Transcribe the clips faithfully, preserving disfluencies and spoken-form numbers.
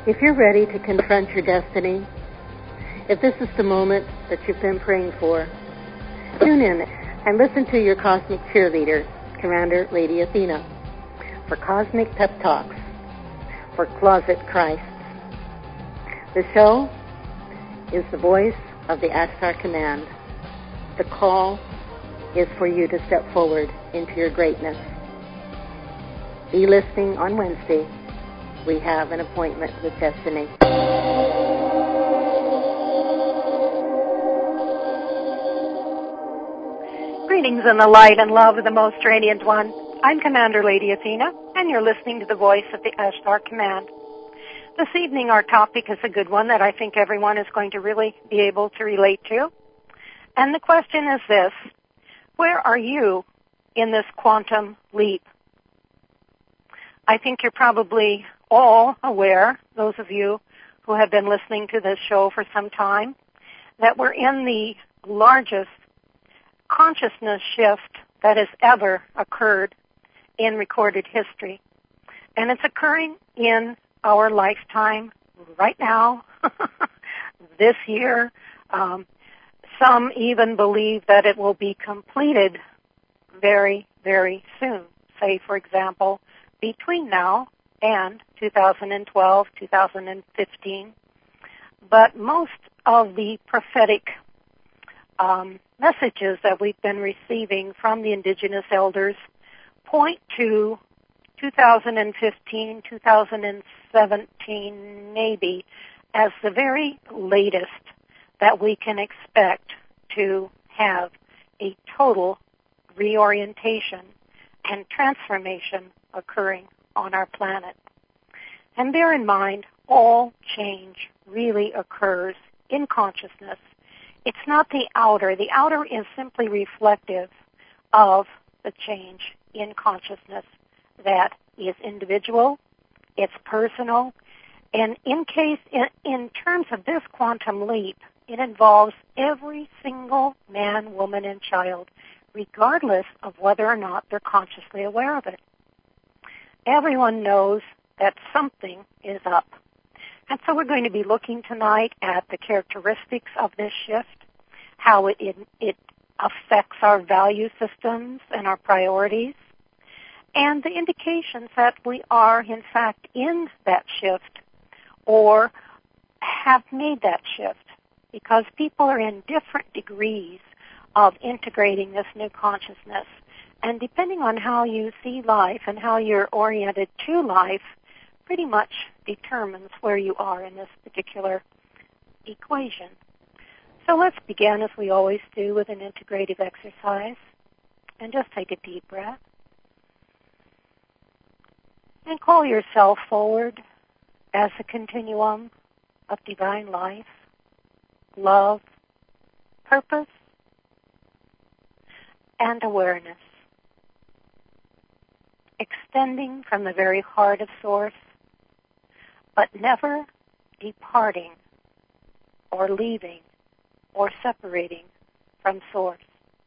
If you're ready to confront your destiny, if this is the moment that you've been praying for, tune in and listen to your cosmic cheerleader, Commander Lady Athena, for Cosmic Pep Talks for Closet Christ. The show is the voice of the Ashtar Command. The call is for you to step forward into your greatness. Be listening on Wednesday. We have an appointment with destiny. Greetings in the light and love of the most radiant one. I'm Commander Lady Athena, and you're listening to the voice of the Ashtar Command. This evening our topic is a good one that I think everyone is going to really be able to relate to. And the question is this: where are you in this quantum leap? I think you're probably all aware, those of you who have been listening to this show for some time, that we're in the largest consciousness shift that has ever occurred in recorded history. And it's occurring in our lifetime right now, this year. Um, some even believe that it will be completed very, very soon. Say, for example, between now and two thousand twelve, two thousand fifteen. But most of the prophetic um, messages that we've been receiving from the indigenous elders point to two thousand fifteen, two thousand seventeen, maybe, as the very latest that we can expect to have a total reorientation and transformation occurring on our planet. And bear in mind, all change really occurs in consciousness. It's not the outer. The outer is simply reflective of the change in consciousness that is individual, it's personal, and in case, in, in terms of this quantum leap, it involves every single man, woman, and child, regardless of whether or not they're consciously aware of it. Everyone knows that something is up. And so we're going to be looking tonight at the characteristics of this shift, how it, it, it affects our value systems and our priorities, and the indications that we are, in fact, in that shift or have made that shift, because people are in different degrees of integrating this new consciousness. And depending on how you see life and how you're oriented to life, pretty much determines where you are in this particular equation. So let's begin, as we always do, with an integrative exercise. And just take a deep breath. And call yourself forward as a continuum of divine life, love, purpose, and awareness, extending from the very heart of Source, but never departing or leaving or separating from Source.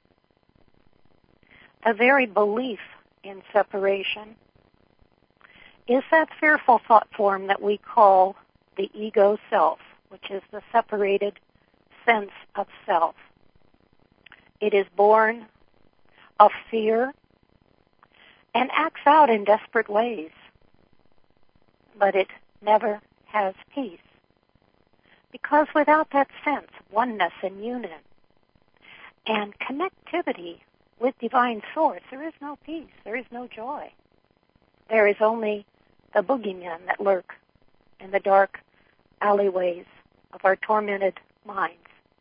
The very belief in separation is that fearful thought form that we call the ego self, which is the separated sense of self. It is born of fear and acts out in desperate ways, but it never has peace. Because without that sense of oneness and union and connectivity with divine source, there is no peace, there is no joy. There is only the boogeymen that lurk in the dark alleyways of our tormented minds.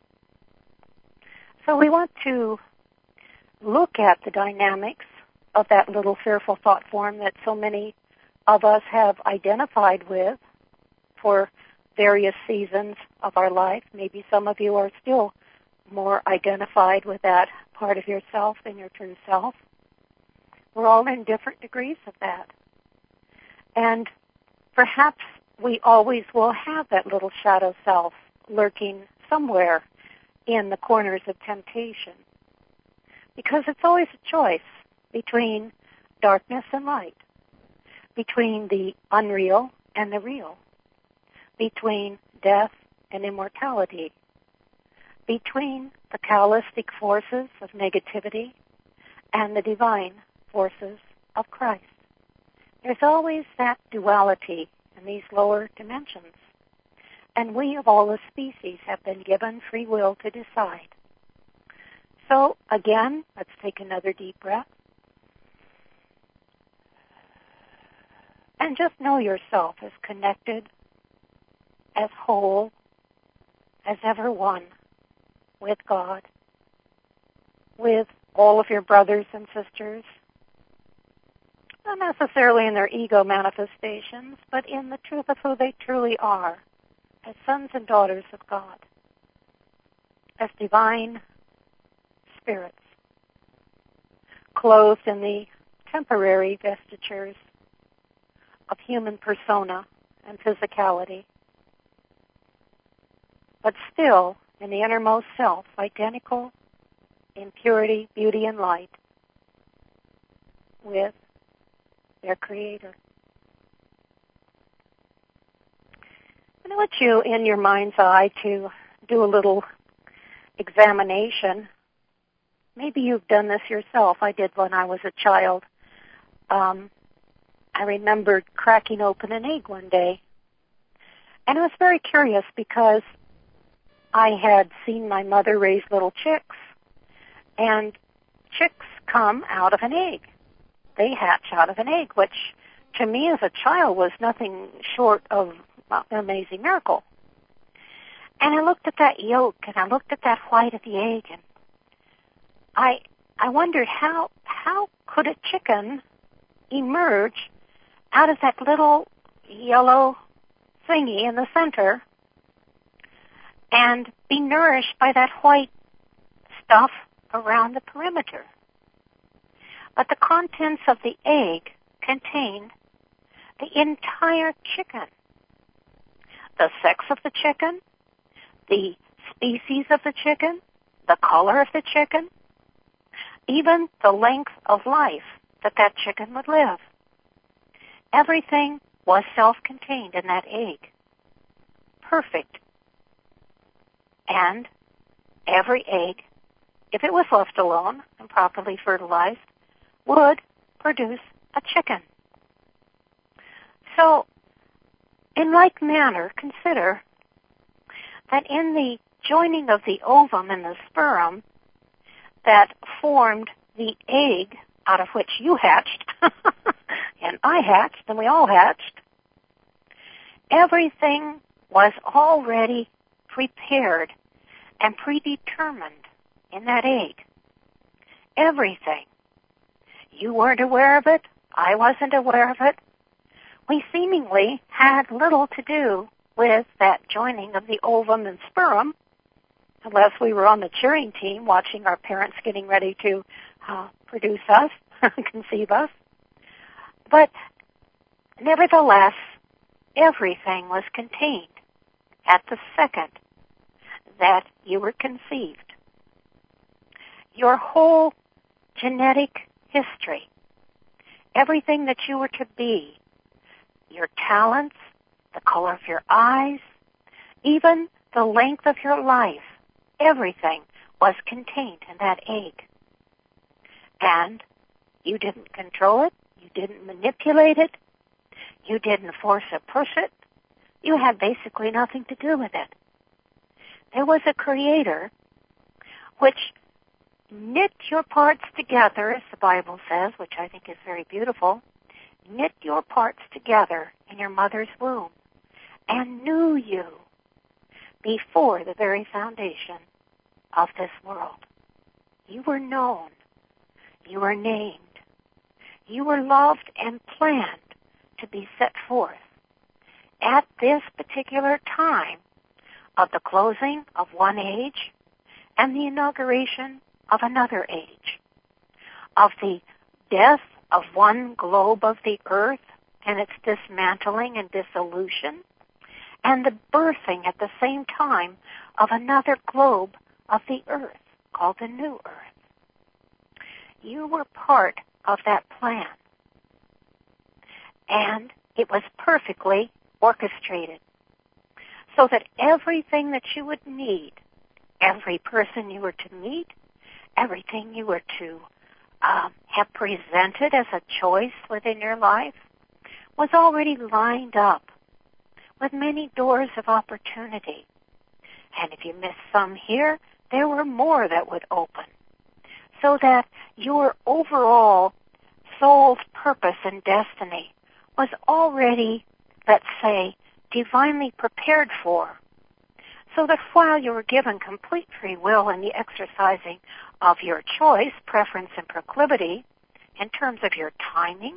So we want to look at the dynamics of that little fearful thought form that so many of us have identified with for various seasons of our life. Maybe some of you are still more identified with that part of yourself than your true self. We're all in different degrees of that. And perhaps we always will have that little shadow self lurking somewhere in the corners of temptation. Because it's always a choice between darkness and light, between the unreal and the real. between death and immortality, between the Kabbalistic forces of negativity and the divine forces of Christ. There's always that duality in these lower dimensions. And we of all the species have been given free will to decide. So, again, let's take another deep breath. And just know yourself as connected, as whole, as ever one with God, with all of your brothers and sisters, not necessarily in their ego manifestations, but in the truth of who they truly are, as sons and daughters of God, as divine spirits, clothed in the temporary vestures of human persona and physicality, but still in the innermost self, identical in purity, beauty, and light with their Creator. I want you, in your mind's eye, to do a little examination. Maybe you've done this yourself. I did when I was a child. Um, I remembered cracking open an egg one day. And I was very curious because I had seen my mother raise little chicks. And chicks come out of an egg. They hatch out of an egg, which to me as a child was nothing short of an amazing miracle. And I looked at that yolk, and I looked at that white of the egg, and I I wondered how how could a chicken emerge out of that little yellow thingy in the center and be nourished by that white stuff around the perimeter. But the contents of the egg contained the entire chicken. The sex of the chicken, the species of the chicken, the color of the chicken, even the length of life that that chicken would live. Everything was self-contained in that egg. Perfect. And every egg, if it was left alone and properly fertilized, would produce a chicken. So, in like manner, consider that in the joining of the ovum and the sperm that formed the egg out of which you hatched, and I hatched, and we all hatched, everything was already prepared and predetermined in that egg. Everything. You weren't aware of it. I wasn't aware of it. We seemingly had little to do with that joining of the ovum and sperm, unless we were on the cheering team watching our parents getting ready to uh, produce us, conceive us. But nevertheless, everything was contained at the second that you were conceived. Your whole genetic history, everything that you were to be, your talents, the color of your eyes, even the length of your life, everything was contained in that egg. And you didn't control it, you didn't manipulate it, you didn't force or push it, you had basically nothing to do with it. There was a Creator which knit your parts together, as the Bible says, which I think is very beautiful, knit your parts together in your mother's womb and knew you before the very foundation of this world. You were known. You were named. You were loved and planned to be set forth at this particular time of the closing of one age and the inauguration of another age, of the death of one globe of the earth and its dismantling and dissolution, and the birthing at the same time of another globe of the earth called the new earth. You were part of that plan, and it was perfectly orchestrated. so that everything that you would need, every person you were to meet, everything you were to uh, have presented as a choice within your life, was already lined up with many doors of opportunity. And if you missed some here, there were more that would open. So that your overall soul's purpose and destiny was already, let's say, divinely prepared for. So that while you were given complete free will in the exercising of your choice, preference, and proclivity in terms of your timing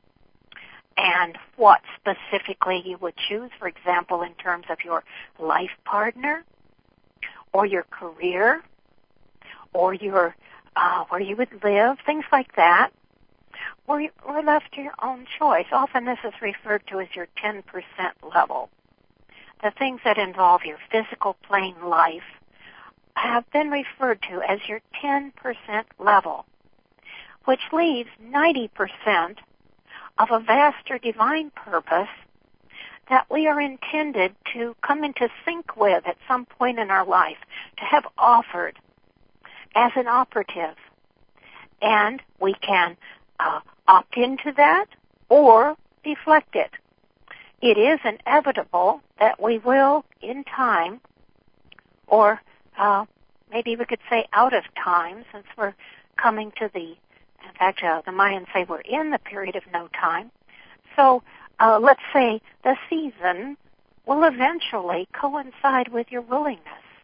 and what specifically you would choose, for example, in terms of your life partner or your career or your uh, where you would live, things like that, were, were left to your own choice. Often this is referred to as your ten percent level. The things that involve your physical plane life have been referred to as your ten percent level, which leaves ninety percent of a vaster divine purpose that we are intended to come into sync with at some point in our life, to have offered as an operative. And we can uh, opt into that or deflect it. It is inevitable that we will, in time, or uh, maybe we could say out of time, since we're coming to the, in fact, uh, the Mayans say we're in the period of no time. So uh, let's say the season will eventually coincide with your willingness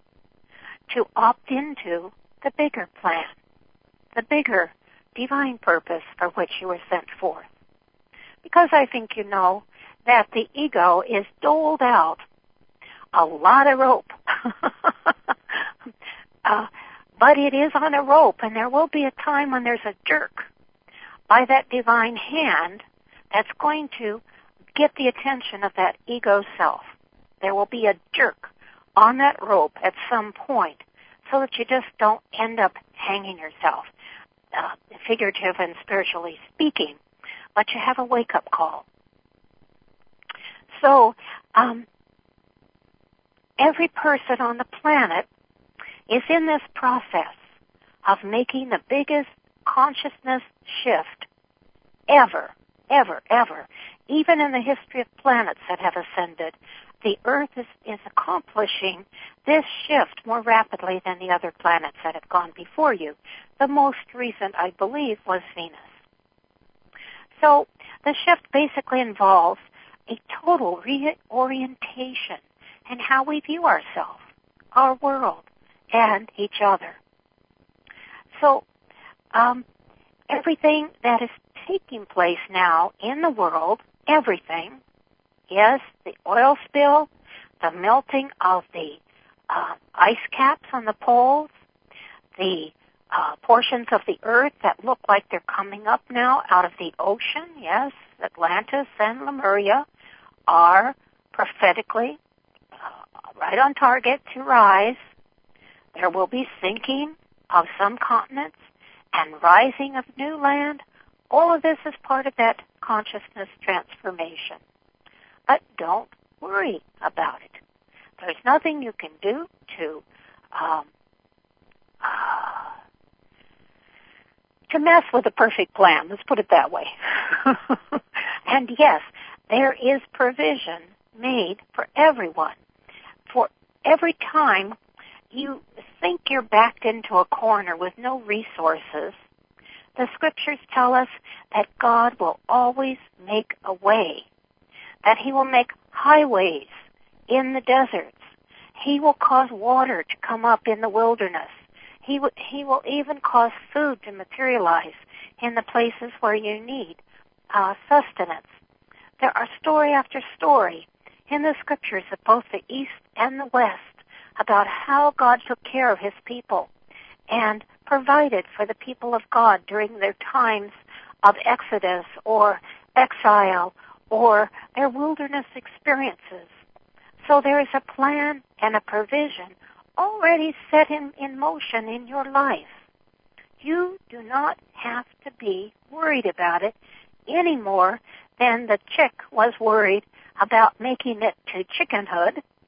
to opt into the bigger plan, the bigger divine purpose for which you were sent forth. Because I think you know that the ego is doled out a lot of rope. uh, but it is on a rope, and there will be a time when there's a jerk by that divine hand that's going to get the attention of that ego self. There will be a jerk on that rope at some point so that you just don't end up hanging yourself, uh, figurative and spiritually speaking, but you have a wake-up call. So um, every person on the planet is in this process of making the biggest consciousness shift ever, ever, ever. Even in the history of planets that have ascended, the Earth is, is accomplishing this shift more rapidly than the other planets that have gone before you. The most recent, I believe, was Venus. So the shift basically involves a total reorientation in how we view ourselves, our world, and each other. So um, everything that is taking place now in the world, everything, yes, the oil spill, the melting of the uh, ice caps on the poles, the uh, portions of the earth that look like they're coming up now out of the ocean, yes, Atlantis and Lemuria are prophetically uh, right on target to rise. There will be sinking of some continents and rising of new land. All of this is part of that consciousness transformation. But don't worry about it. There's nothing you can do to um, uh, to mess with a perfect plan. Let's put it that way. And yes, there is provision made for everyone. For every time you think you're backed into a corner with no resources, the scriptures tell us that God will always make a way, that He will make highways in the deserts. He will cause water to come up in the wilderness. He, w- he will even cause food to materialize in the places where you need uh, sustenance. There are story after story in the scriptures of both the East and the West about how God took care of His people and provided for the people of God during their times of exodus or exile or their wilderness experiences. So there is a plan and a provision already set in, in motion in your life. You do not have to be worried about it any more than the chick was worried about making it to chickenhood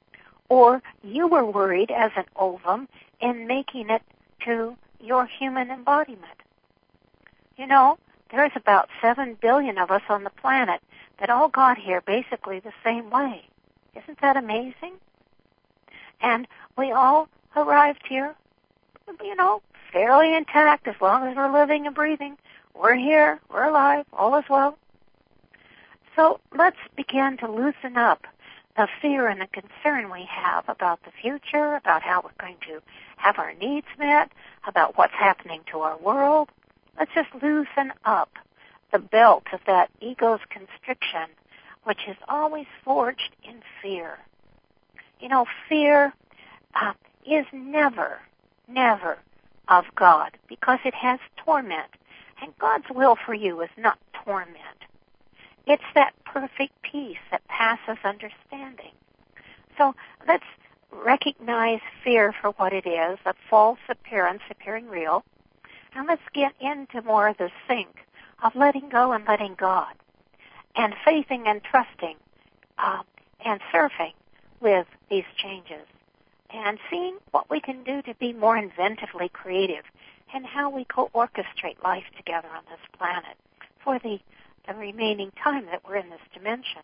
or you were worried as an ovum in making it to your human embodiment. You know, there's about seven billion of us on the planet that all got here basically the same way. Isn't that amazing? And we all arrived here, you know, fairly intact as long as we're living and breathing. We're here, we're alive, all is well. So let's begin to loosen up the fear and the concern we have about the future, about how we're going to have our needs met, about what's happening to our world. Let's just loosen up the belt of that ego's constriction, which is always forged in fear. You know, fear uh, is never, never of God, because it has torment. And God's will for you is not torment. It's that perfect peace that passes understanding. So let's recognize fear for what it is, a false appearance appearing real, and let's get into more of the sync of letting go and letting God, and faithing and trusting, uh, and surfing with these changes, and seeing what we can do to be more inventively creative in how we co-orchestrate life together on this planet for the, the remaining time that we're in this dimension.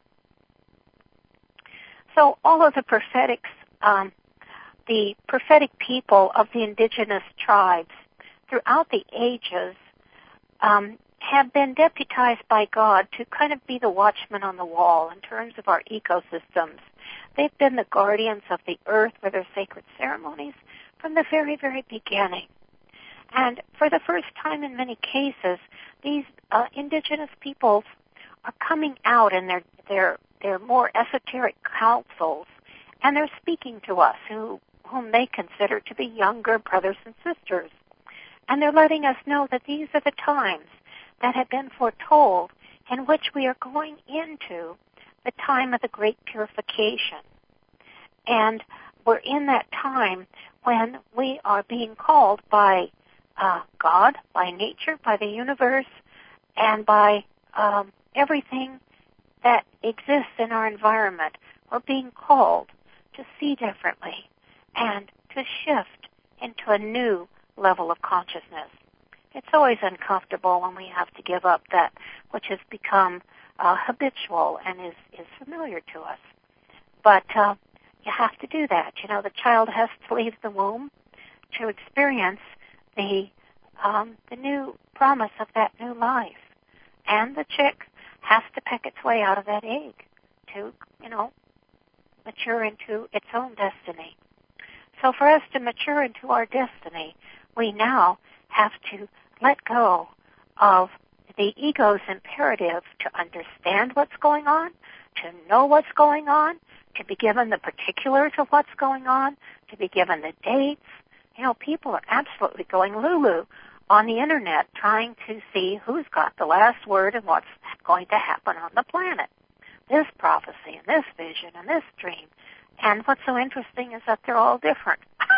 So all of the prophetics, um, the prophetic people of the indigenous tribes throughout the ages um, have been deputized by God to kind of be the watchman on the wall in terms of our ecosystems. They've been the guardians of the earth for their sacred ceremonies from the very, very beginning. And for the first time in many cases, these uh, indigenous peoples are coming out in their, their, their more esoteric councils, and they're speaking to us, who, whom they consider to be younger brothers and sisters. And they're letting us know that these are the times that have been foretold in which we are going into the time of the great purification. And we're in that time when we are being called by uh, God, by nature, by the universe, and by um, everything that exists in our environment. We're being called to see differently and to shift into a new level of consciousness. It's always uncomfortable when we have to give up that which has become uh, habitual and is, is familiar to us. But uh, you have to do that. You know, the child has to leave the womb to experience the um, the new promise of that new life. And the chick has to peck its way out of that egg to, you know, mature into its own destiny. So for us to mature into our destiny, we now have to let go of the ego's imperative to understand what's going on, to know what's going on, to be given the particulars of what's going on, to be given the dates. You know, people are absolutely going lulu on the internet trying to see who's got the last word and what's going to happen on the planet. This prophecy and this vision and this dream. And what's so interesting is that they're all different.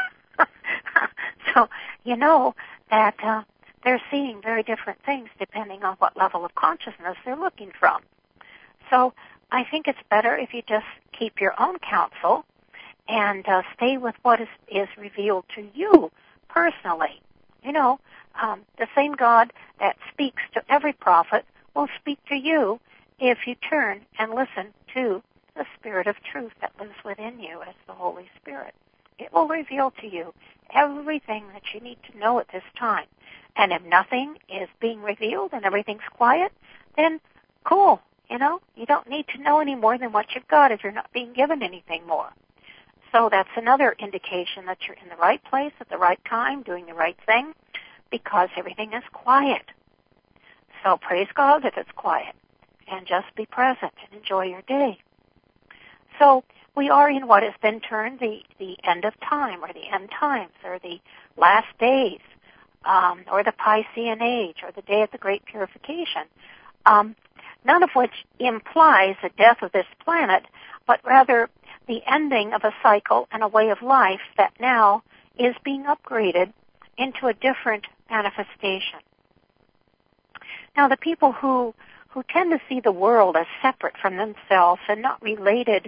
So you know that uh, they're seeing very different things depending on what level of consciousness they're looking from. So I think it's better if you just keep your own counsel and uh, stay with what is, is revealed to you personally. You know, um, the same God that speaks to every prophet will speak to you if you turn and listen to the Spirit of truth that lives within you as the Holy Spirit. It will reveal to you everything that you need to know at this time. And if nothing is being revealed and everything's quiet, then cool, you know, you don't need to know any more than what you've got if you're not being given anything more. So that's another indication that you're in the right place at the right time, doing the right thing, because everything is quiet. So praise God that it's quiet, and just be present and enjoy your day. So we are in what has been termed the, the end of time, or the end times, or the last days, um, or the Piscean age, or the day of the great purification, um, none of which implies the death of this planet, but rather the ending of a cycle and a way of life that now is being upgraded into a different manifestation. Now, the people who, who tend to see the world as separate from themselves and not related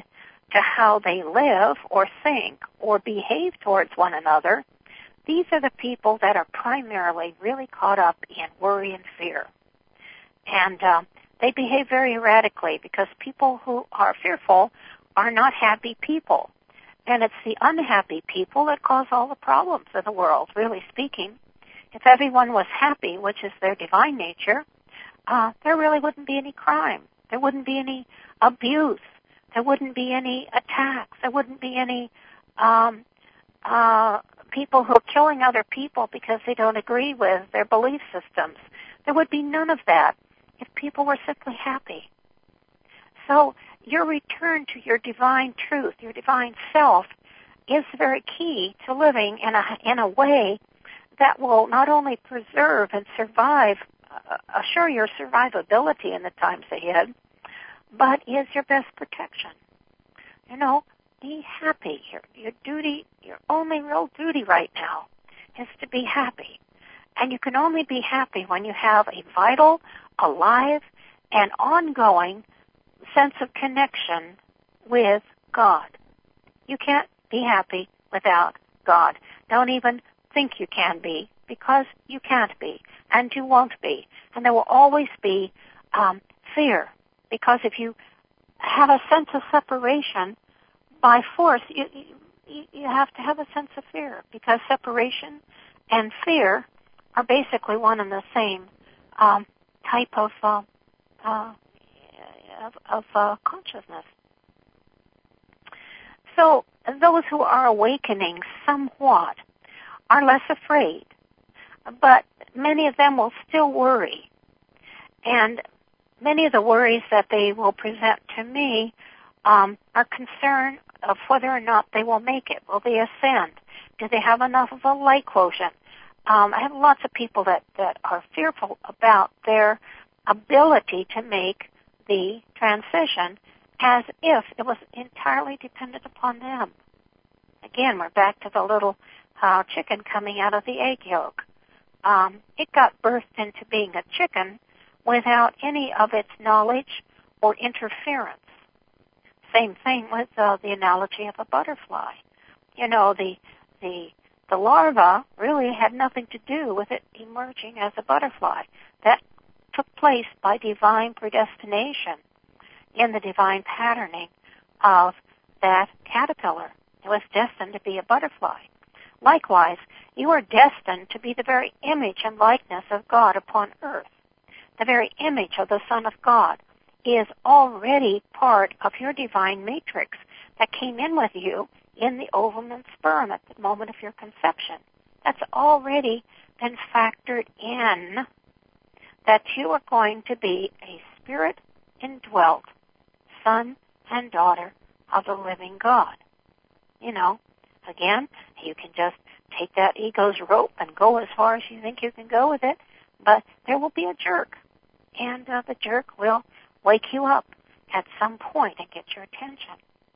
to how they live or think or behave towards one another, these are the people that are primarily really caught up in worry and fear. And uh, they behave very erratically because people who are fearful are not happy people. And it's the unhappy people that cause all the problems in the world, really speaking. If everyone was happy, which is their divine nature, uh, there really wouldn't be any crime. There wouldn't be any abuse. There wouldn't be any attacks. There wouldn't be any um, uh, people who are killing other people because they don't agree with their belief systems. There would be none of that if people were simply happy. So your return to your divine truth, your divine self, is very key to living in a in a way that will not only preserve and survive, uh, assure your survivability in the times ahead, but is your best protection. You know, be happy. Your, your duty, your only real duty right now is to be happy. And you can only be happy when you have a vital, alive, and ongoing sense of connection with God. You can't be happy without God. Don't even think you can be, because you can't be, and you won't be. And there will always be um, fear, because if you have a sense of separation by force, you, you, you have to have a sense of fear, because separation and fear are basically one and the same um, type of uh, uh, of, of uh, consciousness. So those who are awakening somewhat are less afraid, but many of them will still worry. And many of the worries that they will present to me um, are concern of whether or not they will make it. Will they ascend? Do they have enough of a light quotient? Um, I have lots of people that, that are fearful about their ability to make the transition, as if it was entirely dependent upon them. Again, we're back to the little uh, chicken coming out of the egg yolk. Um, it got birthed into being a chicken without any of its knowledge or interference. Same thing with uh, the analogy of a butterfly. You know, the the the larva really had nothing to do with it emerging as a butterfly. That took place by divine predestination in the divine patterning of that caterpillar. It was destined to be a butterfly. Likewise, you are destined to be the very image and likeness of God upon earth. The very image of the Son of God is already part of your divine matrix that came in with you in the ovum and sperm at the moment of your conception. That's already been factored in, that you are going to be a spirit-indwelt son and daughter of the living God. You know, again, you can just take that ego's rope and go as far as you think you can go with it, but there will be a jerk, and uh, the jerk will wake you up at some point and get your attention.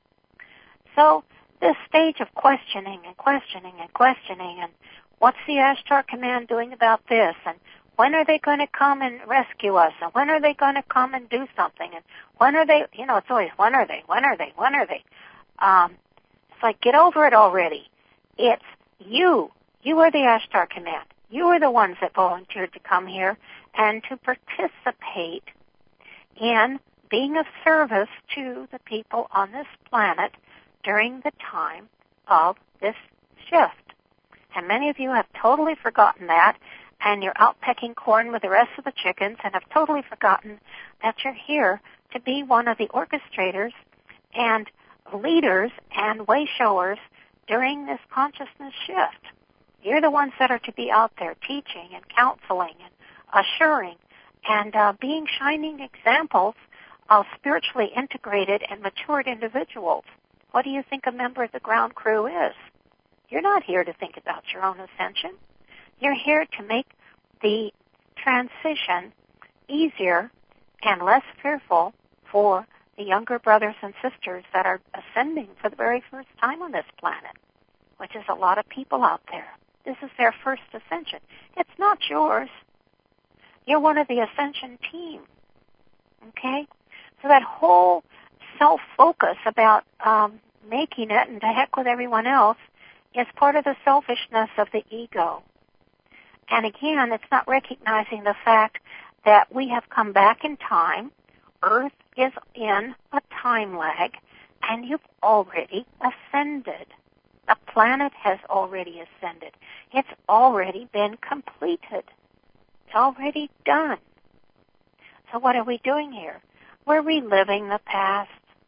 So this stage of questioning and questioning and questioning, and what's the Ashtar Command doing about this, and when are they going to come and rescue us, and when are they going to come and do something, and when are they, you know, it's always, when are they, when are they, when are they? Um, it's like, get over it already. It's you. You are the Ashtar Command. You are the ones that volunteered to come here and to participate in being of service to the people on this planet during the time of this shift. And many of you have totally forgotten that, and you're out pecking corn with the rest of the chickens and have totally forgotten that you're here to be one of the orchestrators and leaders and way showers during this consciousness shift. You're the ones that are to be out there teaching and counseling and assuring and uh, being shining examples of spiritually integrated and matured individuals. What do you think a member of the ground crew is? You're not here to think about your own ascension. You're here to make the transition easier and less fearful for the younger brothers and sisters that are ascending for the very first time on this planet, which is a lot of people out there. This is their first ascension. It's not yours. You're one of the ascension team. Okay? So that whole self-focus about um, making it and to heck with everyone else is part of the selfishness of the ego. And again, it's not recognizing the fact that we have come back in time. Earth is in a time lag, and you've already ascended. The planet has already ascended. It's already been completed. It's already done. So what are we doing here? We're reliving the past.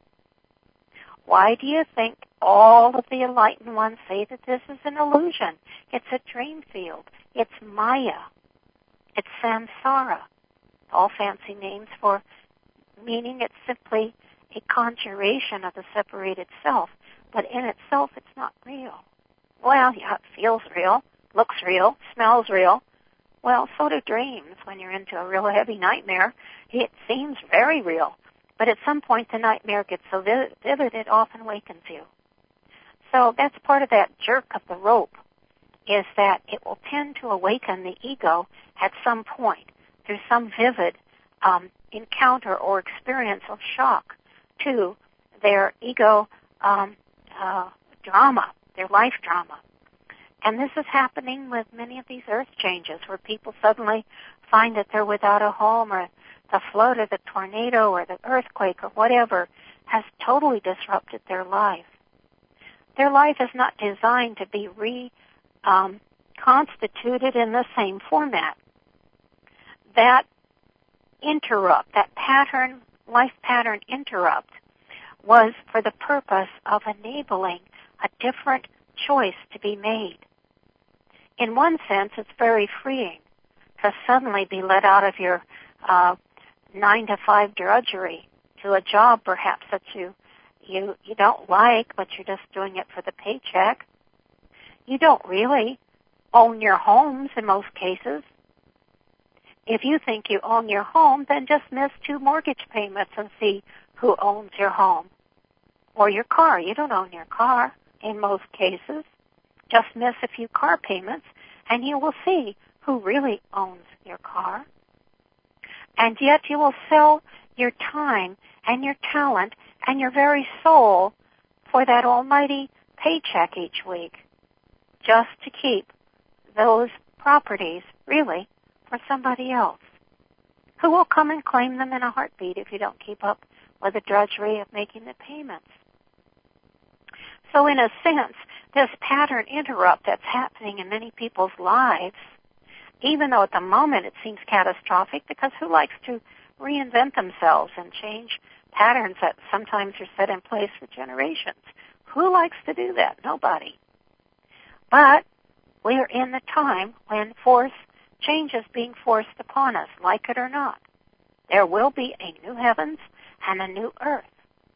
Why do you think all of the enlightened ones say that this is an illusion? It's a dream field. It's Maya. It's samsara. All fancy names for meaning it's simply a conjuration of the separated self. But in itself, it's not real. Well, yeah, it feels real, looks real, smells real. Well, so do dreams. When you're into a real heavy nightmare, it seems very real. But at some point, the nightmare gets so vivid, it often wakens you. So that's part of that jerk of the rope, is that it will tend to awaken the ego at some point through some vivid um, encounter or experience of shock to their ego um, uh, drama, their life drama. And this is happening with many of these earth changes where people suddenly find that they're without a home, or the flood or the tornado or the earthquake or whatever has totally disrupted their life. Their life is not designed to be reconstituted um, in the same format. That interrupt, that pattern, life pattern interrupt, was for the purpose of enabling a different choice to be made. In one sense, it's very freeing to suddenly be let out of your uh, nine to five drudgery to a job perhaps that you, you, you don't like, but you're just doing it for the paycheck. You don't really own your homes in most cases. If you think you own your home, then just miss two mortgage payments and see who owns your home. Or your car. You don't own your car in most cases. Just miss a few car payments and you will see who really owns your car. And yet you will sell your time and your talent and your very soul for that almighty paycheck each week, just to keep those properties, really, for somebody else, who will come and claim them in a heartbeat if you don't keep up with the drudgery of making the payments. So in a sense, this pattern interrupt that's happening in many people's lives, even though at the moment it seems catastrophic, because who likes to reinvent themselves and change patterns that sometimes are set in place for generations? Who likes to do that? Nobody. But we are in the time when force change is being forced upon us, like it or not. There will be a new heavens and a new earth.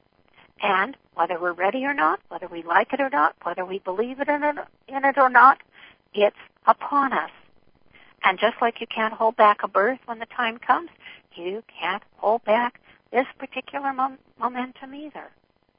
And whether we're ready or not, whether we like it or not, whether we believe it in it or not, it's upon us. And just like you can't hold back a birth when the time comes, you can't hold back this particular mom- momentum either.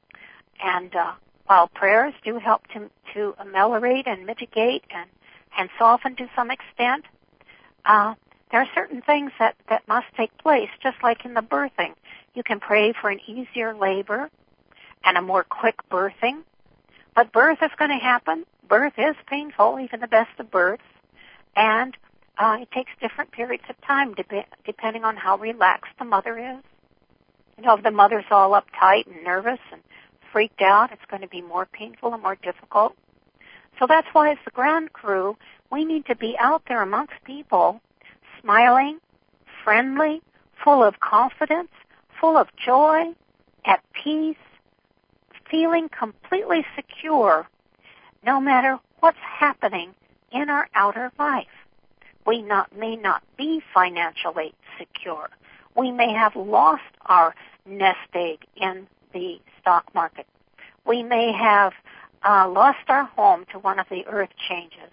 And uh, while prayers do help to, to ameliorate and mitigate and, and soften to some extent, uh, there are certain things that, that must take place, just like in the birthing. You can pray for an easier labor and a more quick birthing. But birth is going to happen. Birth is painful, even the best of births. And uh, it takes different periods of time dep- depending on how relaxed the mother is. You know, if the mother's all uptight and nervous and freaked out, it's going to be more painful and more difficult. So that's why as the ground crew, we need to be out there amongst people, smiling, friendly, full of confidence, full of joy, at peace, feeling completely secure no matter what's happening in our outer life. We not, may not be financially secure. We may have lost our nest egg in the stock market. We may have uh, lost our home to one of the earth changes.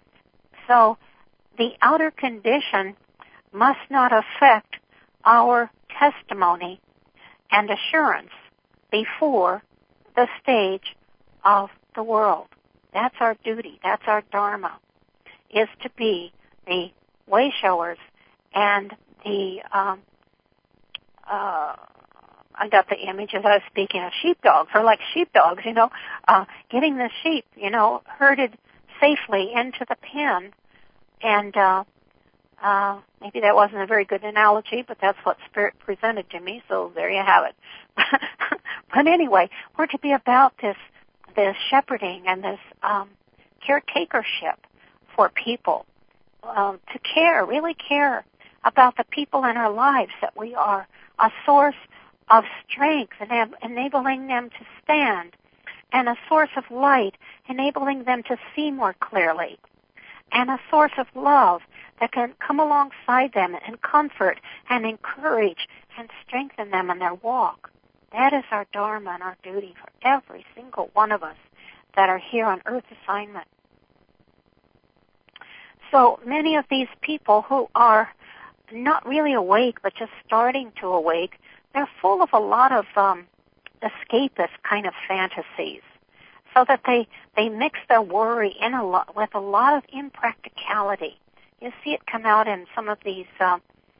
So the outer condition must not affect our testimony and assurance before the stage of the world. That's our duty. That's our dharma, is to be the way showers and the, um, uh, I got the image as I was speaking of sheepdogs. They're like sheepdogs, you know, uh, getting the sheep, you know, herded safely into the pen. And uh, uh, maybe that wasn't a very good analogy, but that's what Spirit presented to me, so there you have it. But anyway, we're to be about this, this shepherding and this um, caretakership for people, um, to care, really care about the people in our lives, that we are a source of strength and enabling them to stand, and a source of light, enabling them to see more clearly, and a source of love that can come alongside them and comfort and encourage and strengthen them in their walk. That is our dharma and our duty for every single one of us that are here on Earth assignment. So many of these people who are not really awake, but just starting to awake, they're full of a lot of um, escapist kind of fantasies, so that they, they mix their worry in a lot, with a lot of impracticality. You see it come out in some of these uh,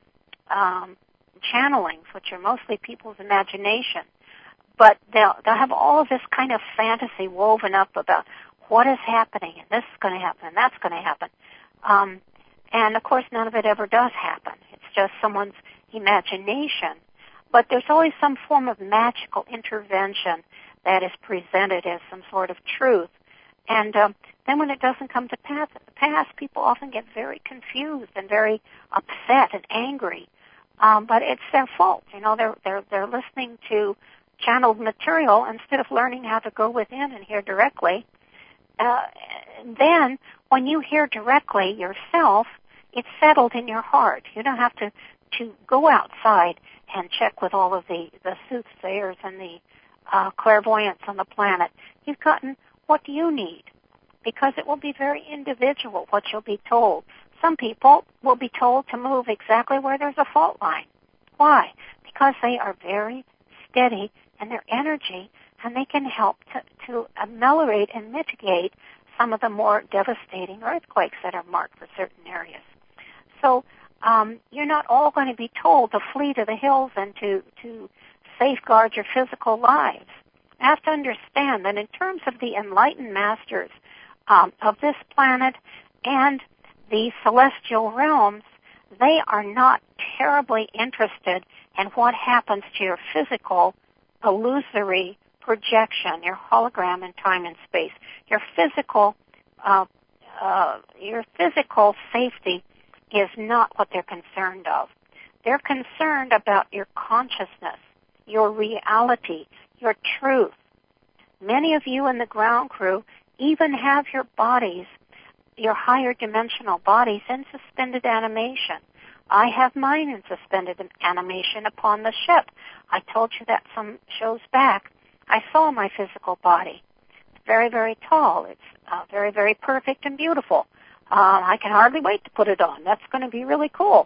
um, channelings, which are mostly people's imagination. But they'll, they'll have all of this kind of fantasy woven up about what is happening, and this is going to happen, and that's going to happen. Um, and, of course, none of it ever does happen. It's just someone's imagination. But there's always some form of magical intervention that is presented as some sort of truth. And um, then when it doesn't come to pass, pass, people often get very confused and very upset and angry. Um, but it's their fault. You know, they're, they're, they're listening to channeled material instead of learning how to go within and hear directly. Uh, then when you hear directly yourself, it's settled in your heart. You don't have to, to go outside and check with all of the, the soothsayers and the uh, clairvoyants on the planet. You've gotten what you need, because it will be very individual what you'll be told. Some people will be told to move exactly where there's a fault line. Why? Because they are very steady in their energy, and they can help to, to ameliorate and mitigate some of the more devastating earthquakes that are marked for certain areas. So um, you're not all going to be told to flee to the hills and to, to safeguard your physical lives. You have to understand that in terms of the enlightened masters um, of this planet and the celestial realms, they are not terribly interested in what happens to your physical, illusory projection, your hologram in time and space. Your physical, uh, uh, your physical safety is not what they're concerned of. They're concerned about your consciousness, your reality, your truth. Many of you in the ground crew even have your bodies, your higher dimensional bodies, in suspended animation. I have mine in suspended animation upon the ship. I told you that some shows back. I saw my physical body. It's very, very tall. It's uh, very, very perfect and beautiful. Uh, I can hardly wait to put it on. That's going to be really cool.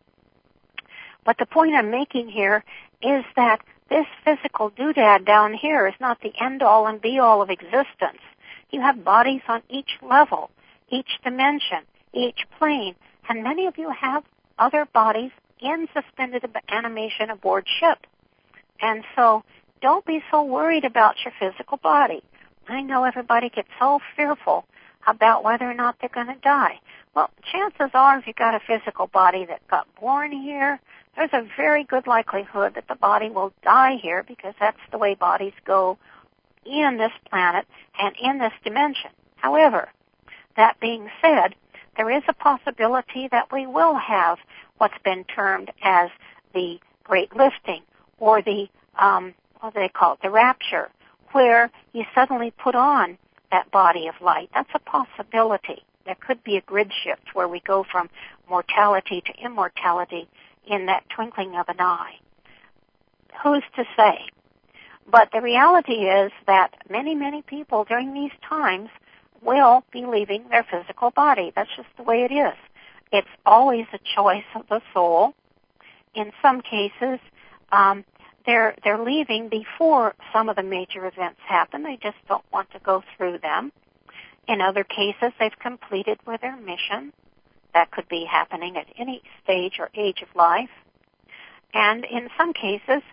But the point I'm making here is that this physical doodad down here is not the end-all and be-all of existence. You have bodies on each level, each dimension, each plane, and many of you have other bodies in suspended animation aboard ship. And so don't be so worried about your physical body. I know everybody gets so fearful about whether or not they're going to die. Well, chances are if you've got a physical body that got born here, there's a very good likelihood that the body will die here, because that's the way bodies go in this planet and in this dimension. However, that being said, there is a possibility that we will have what's been termed as the great lifting, or the, um, what do they call it, the rapture, where you suddenly put on that body of light. That's a possibility. There could be a grid shift where we go from mortality to immortality in that twinkling of an eye. Who's to say? But the reality is that many, many people during these times will be leaving their physical body. That's just the way it is. It's always a choice of the soul. In some cases, um, they're they're leaving before some of the major events happen. They just don't want to go through them. In other cases, they've completed with their mission. That could be happening at any stage or age of life. And in some cases,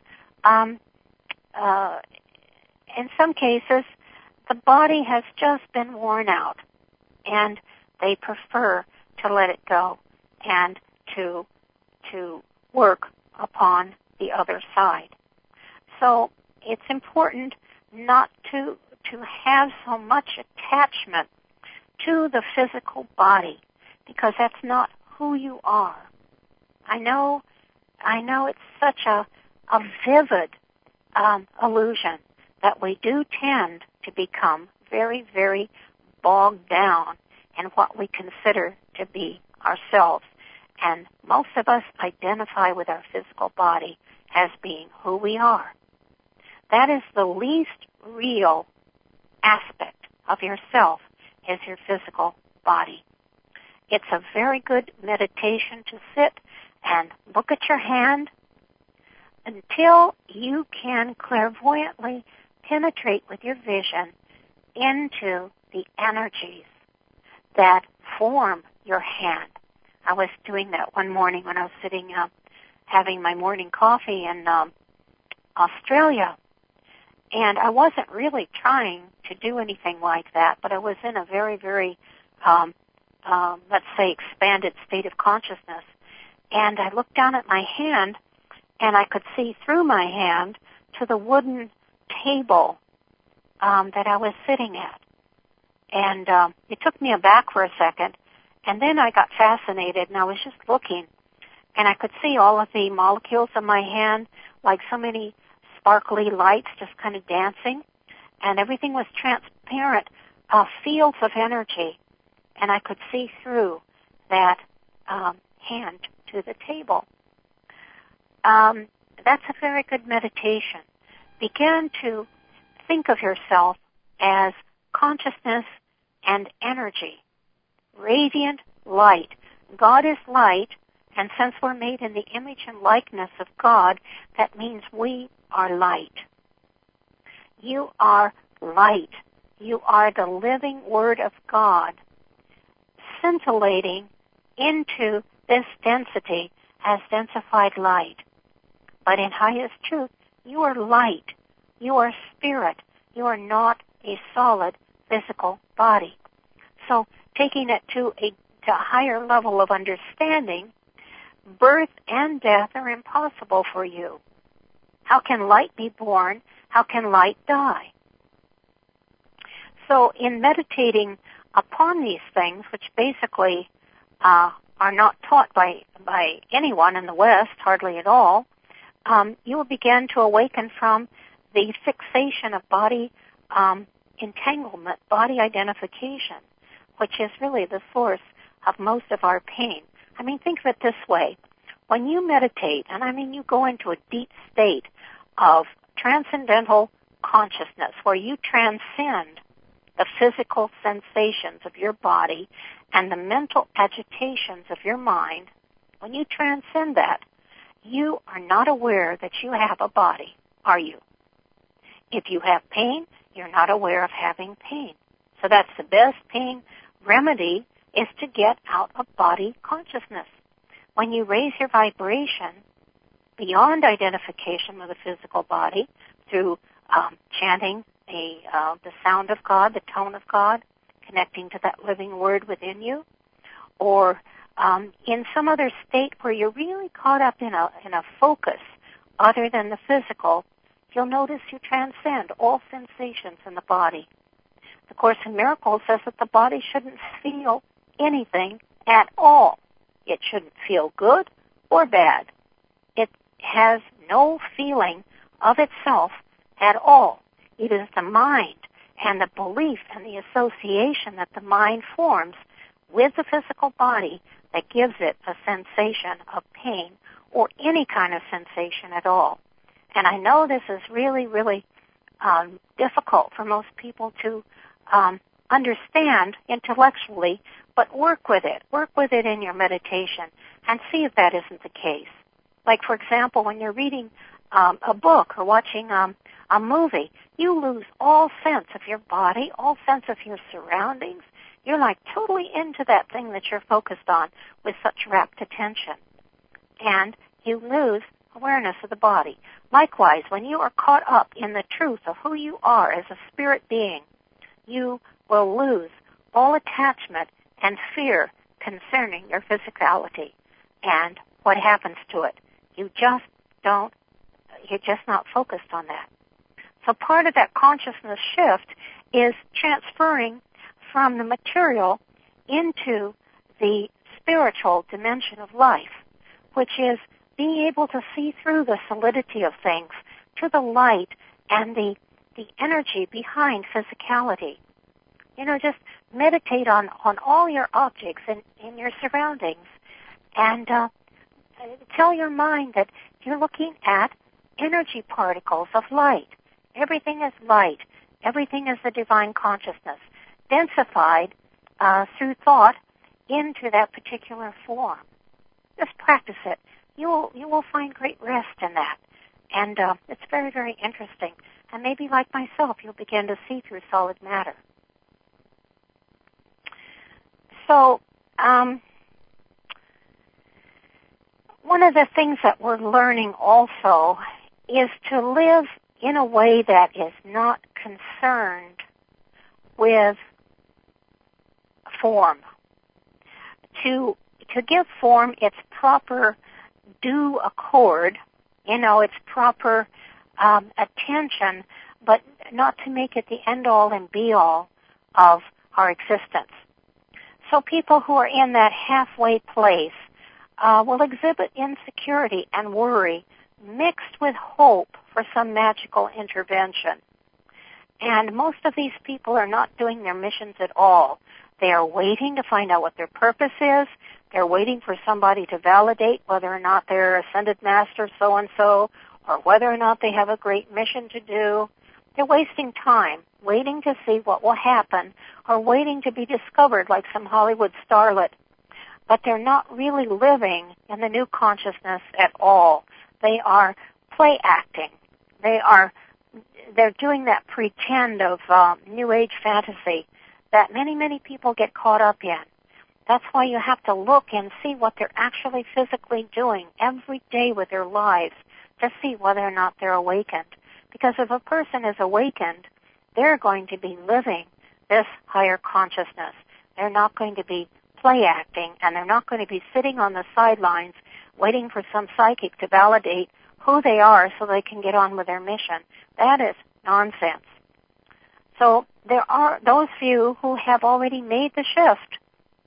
um, uh, in some cases, the body has just been worn out, and they prefer to let it go and to to work upon the other side. So it's important not to to have so much attachment to the physical body, because that's not who you are. I know, I know it's such a, a vivid um, illusion that we do tend to become very, very bogged down in what we consider to be ourselves. And most of us identify with our physical body as being who we are. That is the least real aspect of yourself, is your physical body. It's a very good meditation to sit and look at your hand until you can clairvoyantly penetrate with your vision into the energies that form your hand. I was doing that one morning when I was sitting uh, having my morning coffee in um, Australia. And I wasn't really trying to do anything like that, but I was in a very, very, um, um, let's say, expanded state of consciousness. And I looked down at my hand, and I could see through my hand to the wooden table um, that I was sitting at. And um, it took me aback for a second, and then I got fascinated, and I was just looking, and I could see all of the molecules of my hand, like so many sparkly lights just kind of dancing, and everything was transparent, uh, fields of energy, and I could see through that um, hand to the table. Um, that's a very good meditation. Begin to think of yourself as consciousness and energy, radiant light. God is light, and since we're made in the image and likeness of God, that means we are light. You are light. You are the living Word of God, scintillating into this density as densified light. But in highest truth, you are light. You are spirit. You are not a solid physical body. So taking it to a, to a higher level of understanding, birth and death are impossible for you. How can light be born? How can light die? So in meditating upon these things, which basically uh, are not taught by, by anyone in the West, hardly at all, um, you will begin to awaken from the fixation of body um, entanglement, body identification, which is really the source of most of our pain. I mean, think of it this way. When you meditate, and I mean you go into a deep state of transcendental consciousness where you transcend the physical sensations of your body and the mental agitations of your mind, when you transcend that, you are not aware that you have a body, are you? If you have pain, you're not aware of having pain. So that's the best pain remedy, is to get out of body consciousness. When you raise your vibration beyond identification with the physical body through um, chanting a, uh, the sound of God, the tone of God, connecting to that living Word within you, or um, in some other state where you're really caught up in a in a focus other than the physical, you'll notice you transcend all sensations in the body. The Course in Miracles says that the body shouldn't feel anything at all. It shouldn't feel good or bad. It has no feeling of itself at all. It is the mind and the belief and the association that the mind forms with the physical body that gives it a sensation of pain or any kind of sensation at all. And I know this is really, really um, difficult for most people to um, understand intellectually, but work with it. Work with it in your meditation and see if that isn't the case. Like, for example, when you're reading um, a book or watching um, a movie, you lose all sense of your body, all sense of your surroundings. You're like totally into that thing that you're focused on with such rapt attention. And you lose awareness of the body. Likewise, when you are caught up in the truth of who you are as a spirit being, you will lose all attachment and fear concerning your physicality and what happens to it. You just don't, you're just not focused on that. So part of that consciousness shift is transferring from the material into the spiritual dimension of life, which is being able to see through the solidity of things to the light and the, the energy behind physicality. You know, just meditate on, on all your objects in, in your surroundings and uh, tell your mind that you're looking at energy particles of light. Everything is light. Everything is the divine consciousness, densified uh, through thought into that particular form. Just practice it. You will, you will find great rest in that. And uh, it's very, very interesting. And maybe like myself, you'll begin to see through solid matter. So, um, one of the things that we're learning also is to live in a way that is not concerned with form. To, to give form its proper due accord, you know, its proper um, attention, but not to make it the end-all and be-all of our existence. So people who are in that halfway place uh, will exhibit insecurity and worry mixed with hope for some magical intervention. And most of these people are not doing their missions at all. They are waiting to find out what their purpose is. They're waiting for somebody to validate whether or not they're ascended master so-and-so, or whether or not they have a great mission to do. They're wasting time, waiting to see what will happen, or waiting to be discovered like some Hollywood starlet. But they're not really living in the new consciousness at all. They are play acting. They are, they're doing that pretend of uh, New Age fantasy that many, many people get caught up in. That's why you have to look and see what they're actually physically doing every day with their lives to see whether or not they're awakened. Because if a person is awakened, they're going to be living this higher consciousness. They're not going to be play acting, and they're not going to be sitting on the sidelines waiting for some psychic to validate who they are so they can get on with their mission. That is nonsense. So there are those few who have already made the shift,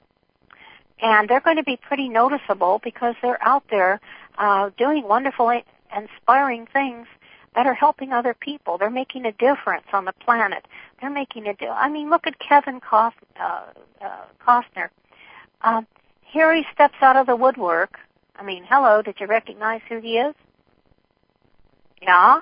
and they're going to be pretty noticeable because they're out there uh, doing wonderful, inspiring things that are helping other people. They're making a difference on the planet. They're making a difference. I mean, look at Kevin Cost, uh, uh, Costner. Uh, here he steps out of the woodwork. I mean, hello, did you recognize who he is? Yeah?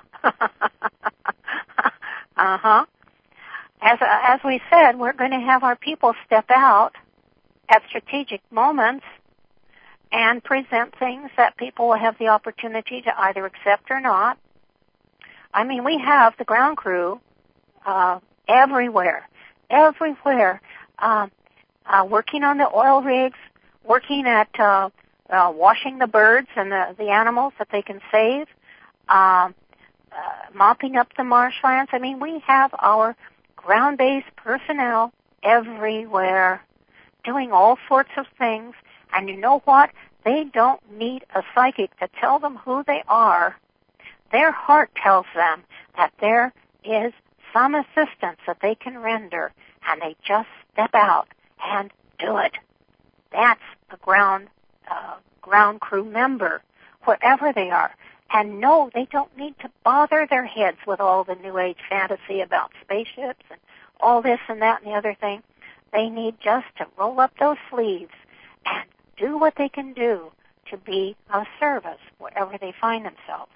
uh-huh. As, uh, as we said, we're going to have our people step out at strategic moments and present things that people will have the opportunity to either accept or not. I mean, we have the ground crew uh, everywhere, everywhere, uh, uh, working on the oil rigs, working at uh, uh, washing the birds and the, the animals that they can save, uh, uh, mopping up the marshlands. I mean, we have our ground-based personnel everywhere doing all sorts of things. And you know what? They don't need a psychic to tell them who they are. Their heart tells them that there is some assistance that they can render, and they just step out and do it. That's a ground uh, ground crew member, wherever they are. And no, they don't need to bother their heads with all the New Age fantasy about spaceships and all this and that and the other thing. They need just to roll up those sleeves and do what they can do to be of service wherever they find themselves.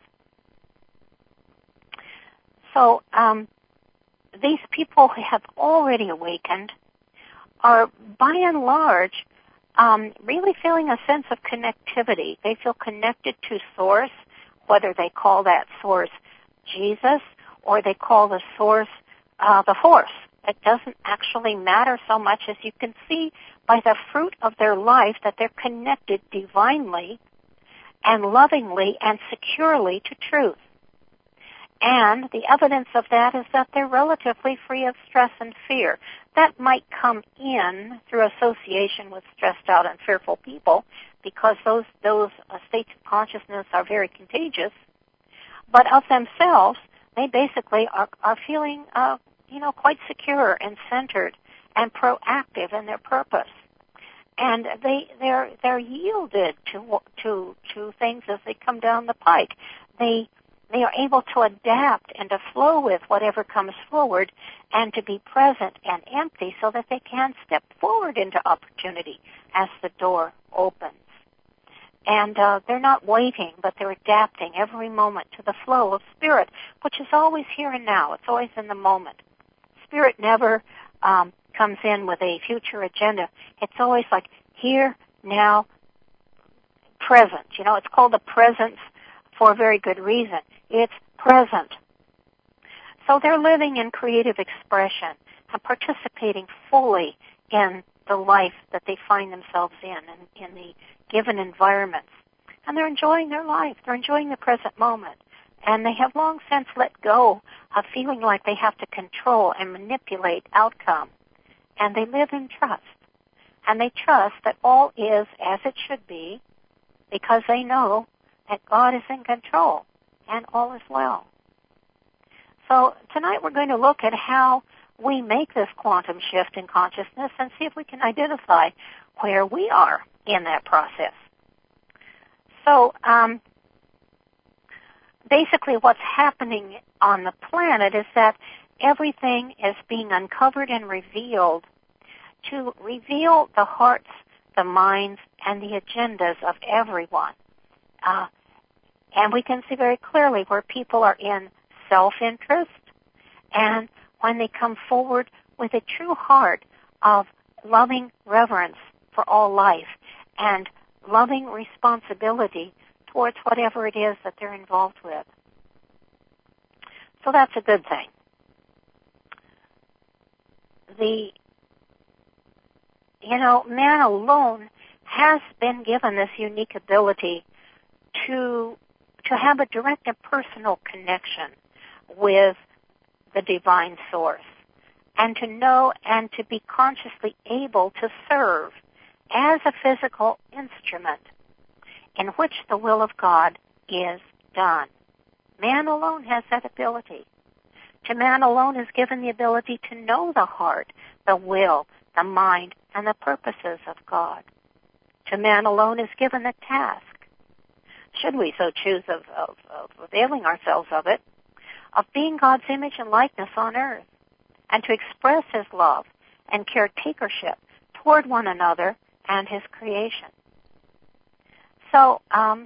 So um, these people who have already awakened are, by and large, um, really feeling a sense of connectivity. They feel connected to Source, whether they call that Source Jesus or they call the Source uh, the Force. It doesn't actually matter so much, as you can see by the fruit of their life that they're connected divinely, and lovingly and securely to truth. And the evidence of that is that they're relatively free of stress and fear. That might come in through association with stressed out and fearful people, because those those uh, states of consciousness are very contagious. But of themselves, they basically are, are feeling, uh, you know, quite secure and centered and proactive in their purpose. And they they're they're yielded to to to things as they come down the pike. They They are able to adapt and to flow with whatever comes forward and to be present and empty so that they can step forward into opportunity as the door opens. And uh, they're not waiting, but they're adapting every moment to the flow of spirit, which is always here and now. It's always in the moment. Spirit never um, comes in with a future agenda. It's always like here, now, present. You know, it's called the presence for a very good reason. It's present. So they're living in creative expression and participating fully in the life that they find themselves in, in, in the given environments. And they're enjoying their life. They're enjoying the present moment. And they have long since let go of feeling like they have to control and manipulate outcome. And they live in trust. And they trust that all is as it should be because they know that God is in control and all is well. So tonight we're going to look at how we make this quantum shift in consciousness and see if we can identify where we are in that process. So um, basically what's happening on the planet is that everything is being uncovered and revealed to reveal the hearts, the minds, and the agendas of everyone. Uh, and we can see very clearly where people are in self-interest and when they come forward with a true heart of loving reverence for all life and loving responsibility towards whatever it is that they're involved with. So that's a good thing. The, you know, man alone has been given this unique ability to to have a direct and personal connection with the divine source and to know and to be consciously able to serve as a physical instrument in which the will of God is done. Man alone has that ability. To man alone is given the ability to know the heart, the will, the mind, and the purposes of God. To man alone is given the task, should we so choose of, of, of availing ourselves of it, of being God's image and likeness on earth, and to express His love and caretakership toward one another and His creation. So, um,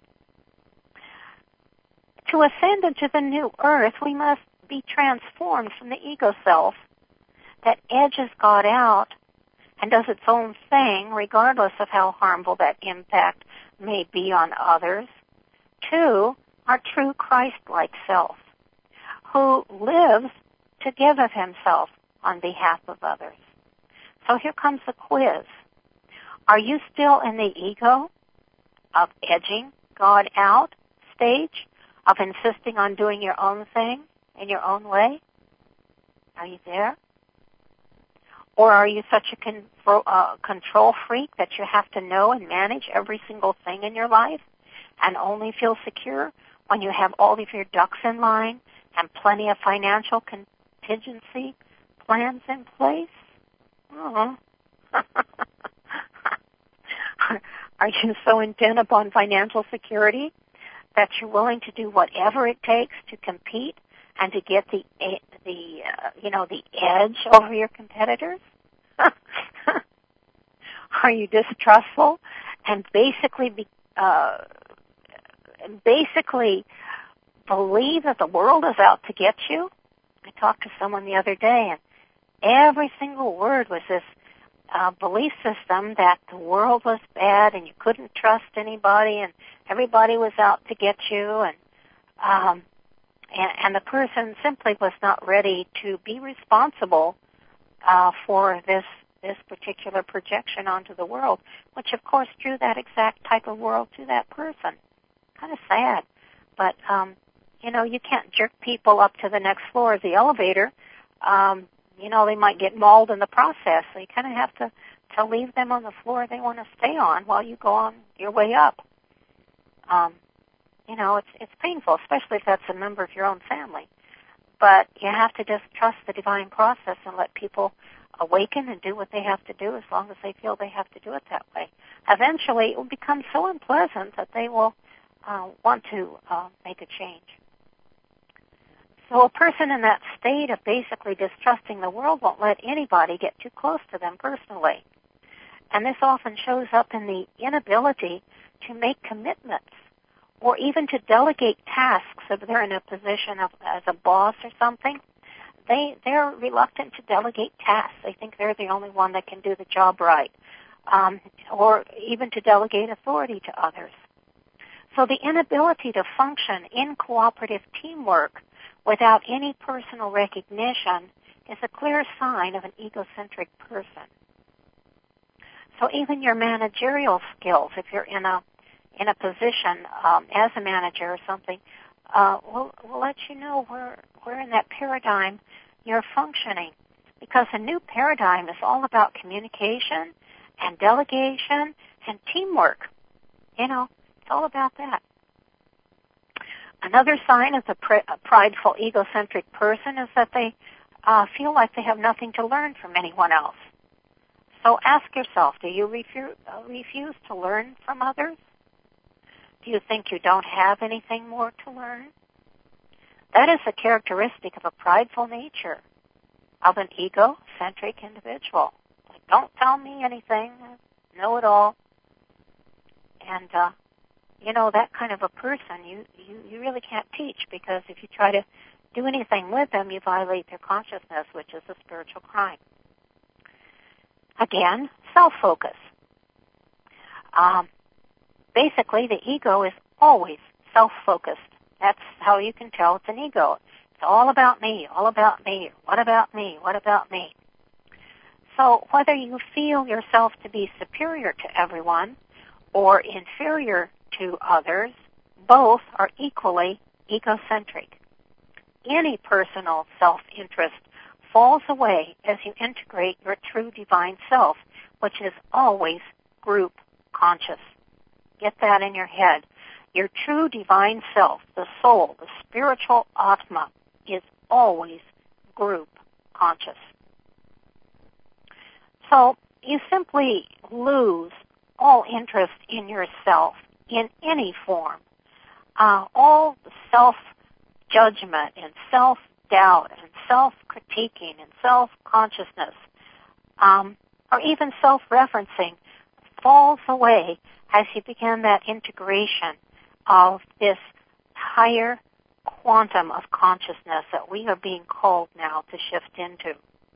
to ascend into the new earth, we must be transformed from the ego self that edges God out and does its own thing, regardless of how harmful that impact may be on others, to our true Christ-like self, who lives to give of himself on behalf of others. So here comes the quiz. Are you still in the ego of edging God out stage, of insisting on doing your own thing in your own way? Are you there? Or are you such a control, uh, control freak that you have to know and manage every single thing in your life and only feel secure when you have all of your ducks in line and plenty of financial contingency plans in place? Oh. Are you so intent upon financial security that you're willing to do whatever it takes to compete and to get the the uh, you know the edge over your competitors? Are you distrustful and basically be, uh, basically believe that the world is out to get you? I talked to someone the other day, and every single word was this uh, belief system that the world was bad and you couldn't trust anybody and everybody was out to get you, and um, and, and the person simply was not ready to be responsible uh, for this this particular projection onto the world, which of course drew that exact type of world to that person. Kind of sad. But, um, you know, you can't jerk people up to the next floor of the elevator. Um, you know, they might get mauled in the process. So you kind of have to, to leave them on the floor they want to stay on while you go on your way up. Um, you know, it's it's painful, especially if that's a member of your own family. But you have to just trust the divine process and let people awaken and do what they have to do as long as they feel they have to do it that way. Eventually, it will become so unpleasant that they will uh, want to uh, make a change. So a person in that state of basically distrusting the world won't let anybody get too close to them personally. And this often shows up in the inability to make commitments or even to delegate tasks if they're in a position of as a boss or something. They, they're reluctant to delegate tasks. They think they're the only one that can do the job right, um, or even to delegate authority to others. So the inability to function in cooperative teamwork without any personal recognition is a clear sign of an egocentric person. So even your managerial skills, if you're in a in a position um, as a manager or something, uh, will will let you know where where in that paradigm you're functioning. Because a new paradigm is all about communication and delegation and teamwork. You know, it's all about that. Another sign of a, pr- a prideful, egocentric person is that they uh, feel like they have nothing to learn from anyone else. So ask yourself, do you refu- uh, refuse to learn from others? Do you think you don't have anything more to learn? That is a characteristic of a prideful nature, of an egocentric individual. Like, don't tell me anything, know it all. And, uh, you know, that kind of a person, you, you, you really can't teach, because if you try to do anything with them, you violate their consciousness, which is a spiritual crime. Again, self-focus. Um, basically, the ego is always self-focused. That's how you can tell it's an ego. It's all about me, all about me, what about me, what about me. So whether you feel yourself to be superior to everyone or inferior to others, both are equally egocentric. Any personal self-interest falls away as you integrate your true divine self, which is always group conscious. Get that in your head. Your true divine self, the soul, the spiritual Atma, is always group conscious. So you simply lose all interest in yourself in any form. Uh, all self-judgment and self-doubt and self-critiquing and self-consciousness, um, or even self-referencing falls away as you begin that integration of this higher quantum of consciousness that we are being called now to shift into.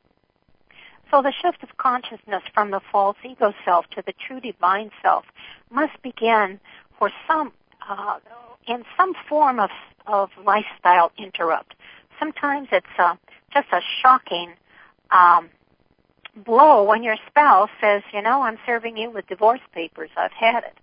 So the shift of consciousness from the false ego self to the true divine self must begin for some, uh, in some form of, of lifestyle interrupt. Sometimes it's uh, just a shocking um, blow when your spouse says, you know, I'm serving you with divorce papers, I've had it.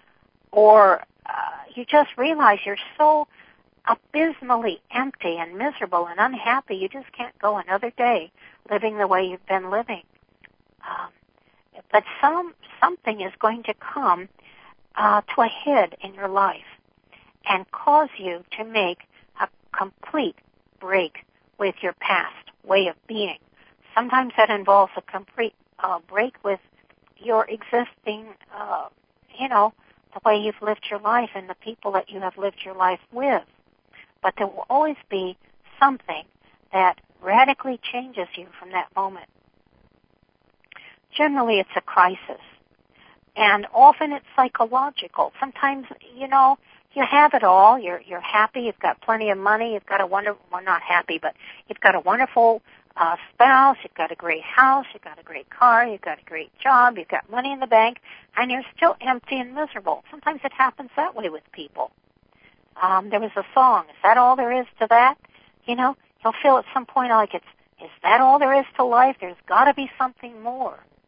Or uh, you just realize you're so abysmally empty and miserable and unhappy, you just can't go another day living the way you've been living. Um, but some something is going to come uh, to a head in your life and cause you to make a complete break with your past way of being. Sometimes that involves a complete uh, break with your existing, uh, you know, the way you've lived your life and the people that you have lived your life with. But there will always be something that radically changes you from that moment. Generally, it's a crisis. And often it's psychological. Sometimes, you know, you have it all. You're you're happy. You've got plenty of money. You've got a wonderful, well, not happy, but you've got a wonderful uh, spouse. You've got a great house. You've got a great car. You've got a great job. You've got money in the bank. And you're still empty and miserable. Sometimes it happens that way with people. Um, there was a song, is that all there is to that? You know, you'll feel at some point like it's, is that all there is to life? There's got to be something more.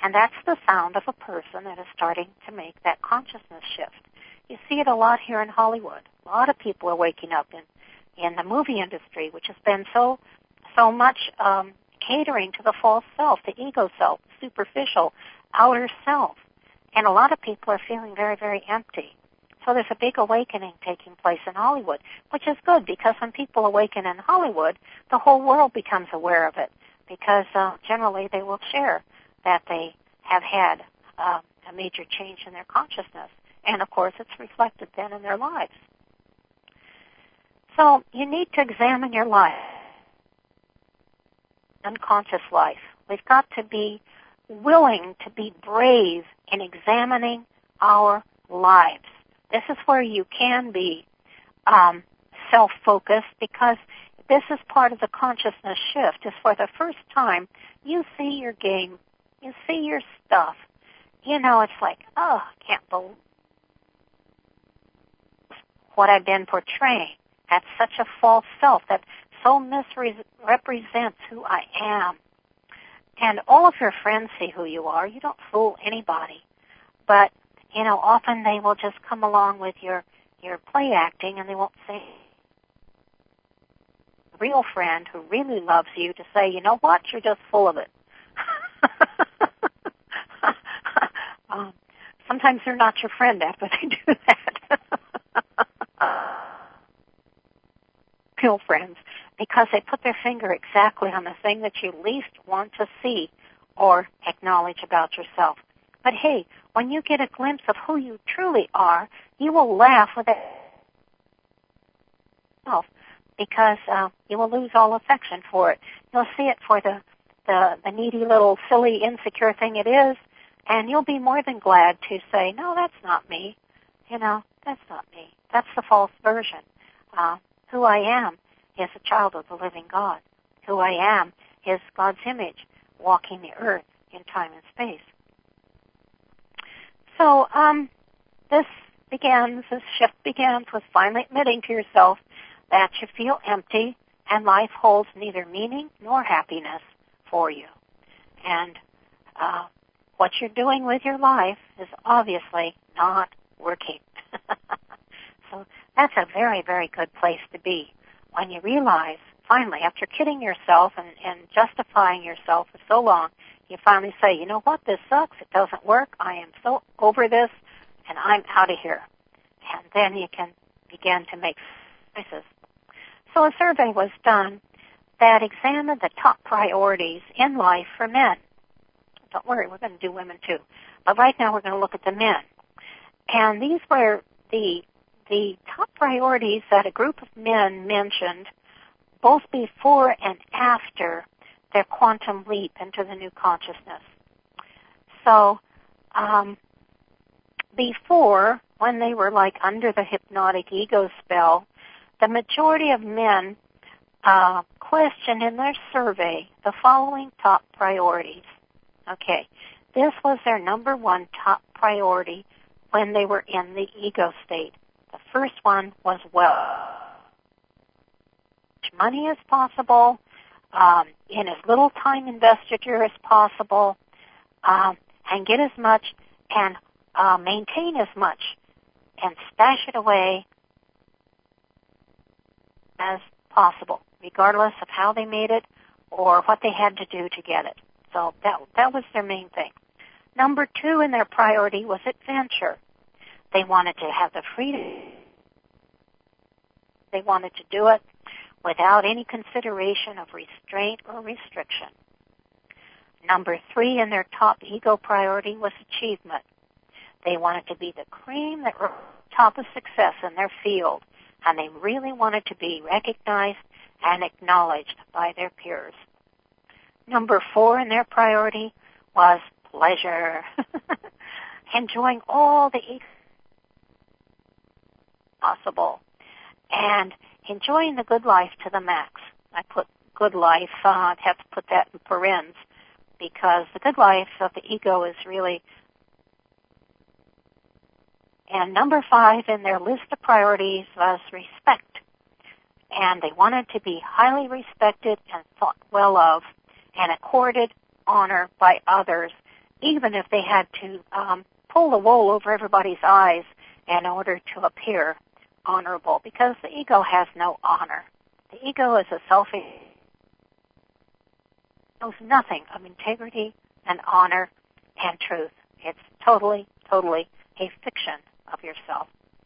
And that's the sound of a person that is starting to make that consciousness shift. You see it a lot here in Hollywood. A lot of people are waking up in, in the movie industry, which has been so so much um, catering to the false self, the ego self, superficial, outer self. And a lot of people are feeling very, very empty. So there's a big awakening taking place in Hollywood, which is good because when people awaken in Hollywood, the whole world becomes aware of it because uh, generally they will share that they have had uh, a major change in their consciousness. And, of course, it's reflected then in their lives. So you need to examine your life, unconscious life. We've got to be willing to be brave in examining our lives. This is where you can be um, self-focused because this is part of the consciousness shift. It's for the first time you see your game, you see your stuff. You know, it's like, oh, I can't believe what I've been portraying. That's such a false self that so misrepresents who I am. And all of your friends see who you are. You don't fool anybody. But, you know, often they will just come along with your, your play acting and they won't say a real friend who really loves you to say, you know what, you're just full of it. um, sometimes they're not your friend after they do that. Real friends, because they put their finger exactly on the thing that you least want to see or acknowledge about yourself. But hey, when you get a glimpse of who you truly are, you will laugh with yourself because uh, you will lose all affection for it. You'll see it for the, the, the needy little silly insecure thing it is, and you'll be more than glad to say, no, that's not me. You know, that's not me. That's the false version. Uh, who I am is a child of the living God. Who I am is God's image walking the earth in time and space. So um, this begins, this shift begins with finally admitting to yourself that you feel empty and life holds neither meaning nor happiness for you. And uh, what you're doing with your life is obviously not working. So that's a very, very good place to be when you realize, finally, after kidding yourself and, and justifying yourself for so long, you finally say, you know what, this sucks, it doesn't work, I am so over this, and I'm out of here. And then you can begin to make choices. So a survey was done that examined the top priorities in life for men. Don't worry, we're going to do women too. But right now we're going to look at the men. And these were the the top priorities that a group of men mentioned both before and after their quantum leap into the new consciousness. So um, before, when they were like under the hypnotic ego spell, the majority of men uh, questioned in their survey the following top priorities. Okay, this was their number one top priority when they were in the ego state. The first one was wealth. As much money as possible, um, in as little time investiture as possible, um, and get as much and uh, maintain as much and stash it away as possible, regardless of how they made it or what they had to do to get it. So that that was their main thing. Number two in their priority was adventure. They wanted to have the freedom. They wanted to do it without any consideration of restraint or restriction. Number three in their top ego priority was achievement. They wanted to be the cream that rose top of success in their field, and they really wanted to be recognized and acknowledged by their peers. Number four in their priority was pleasure. Enjoying all the possible and enjoying the good life to the max. I put good life, uh, I'd have to put that in parens because the good life of the ego is really. And number five in their list of priorities was respect. And they wanted to be highly respected and thought well of and accorded honor by others even if they had to um, pull the wool over everybody's eyes in order to appear honorable, because the ego has no honor. The ego is a selfish, knows nothing of integrity and honor and truth. It's totally, totally a fiction of yourself.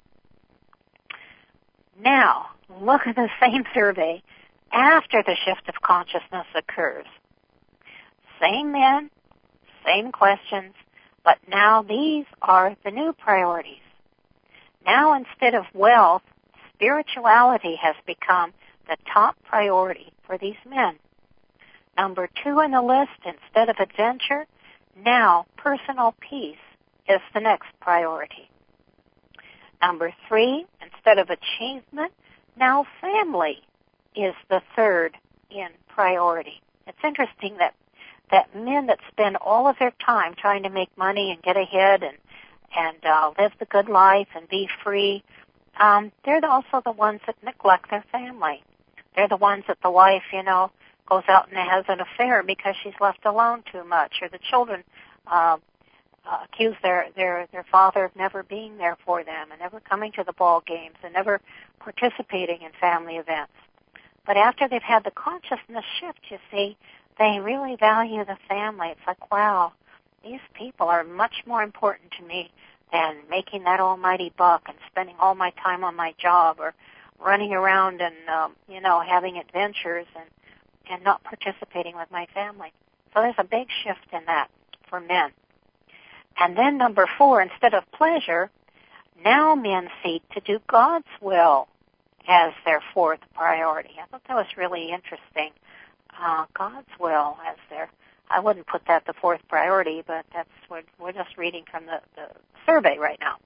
Now, look at the same survey after the shift of consciousness occurs. Same men, same questions, but now these are the new priorities. Now, instead of wealth, spirituality has become the top priority for these men. Number two in the list, instead of adventure, now personal peace is the next priority. Number three, instead of achievement, now family is the third in priority. It's interesting that, that men that spend all of their time trying to make money and get ahead and, and uh, live the good life and be free, um, they're also the ones that neglect their family. They're the ones that the wife, you know, goes out and has an affair because she's left alone too much, or the children uh, uh, accuse their, their, their father of never being there for them and never coming to the ball games and never participating in family events. But after they've had the consciousness shift, you see, they really value the family. It's like, wow, these people are much more important to me than making that almighty buck and spending all my time on my job or running around and, um, you know, having adventures and, and not participating with my family. So there's a big shift in that for men. And then number four, instead of pleasure, now men seek to do God's will as their fourth priority. I thought that was really interesting. Uh, God's will as their, I wouldn't put that the fourth priority, but that's what we're just reading from the, the survey right now.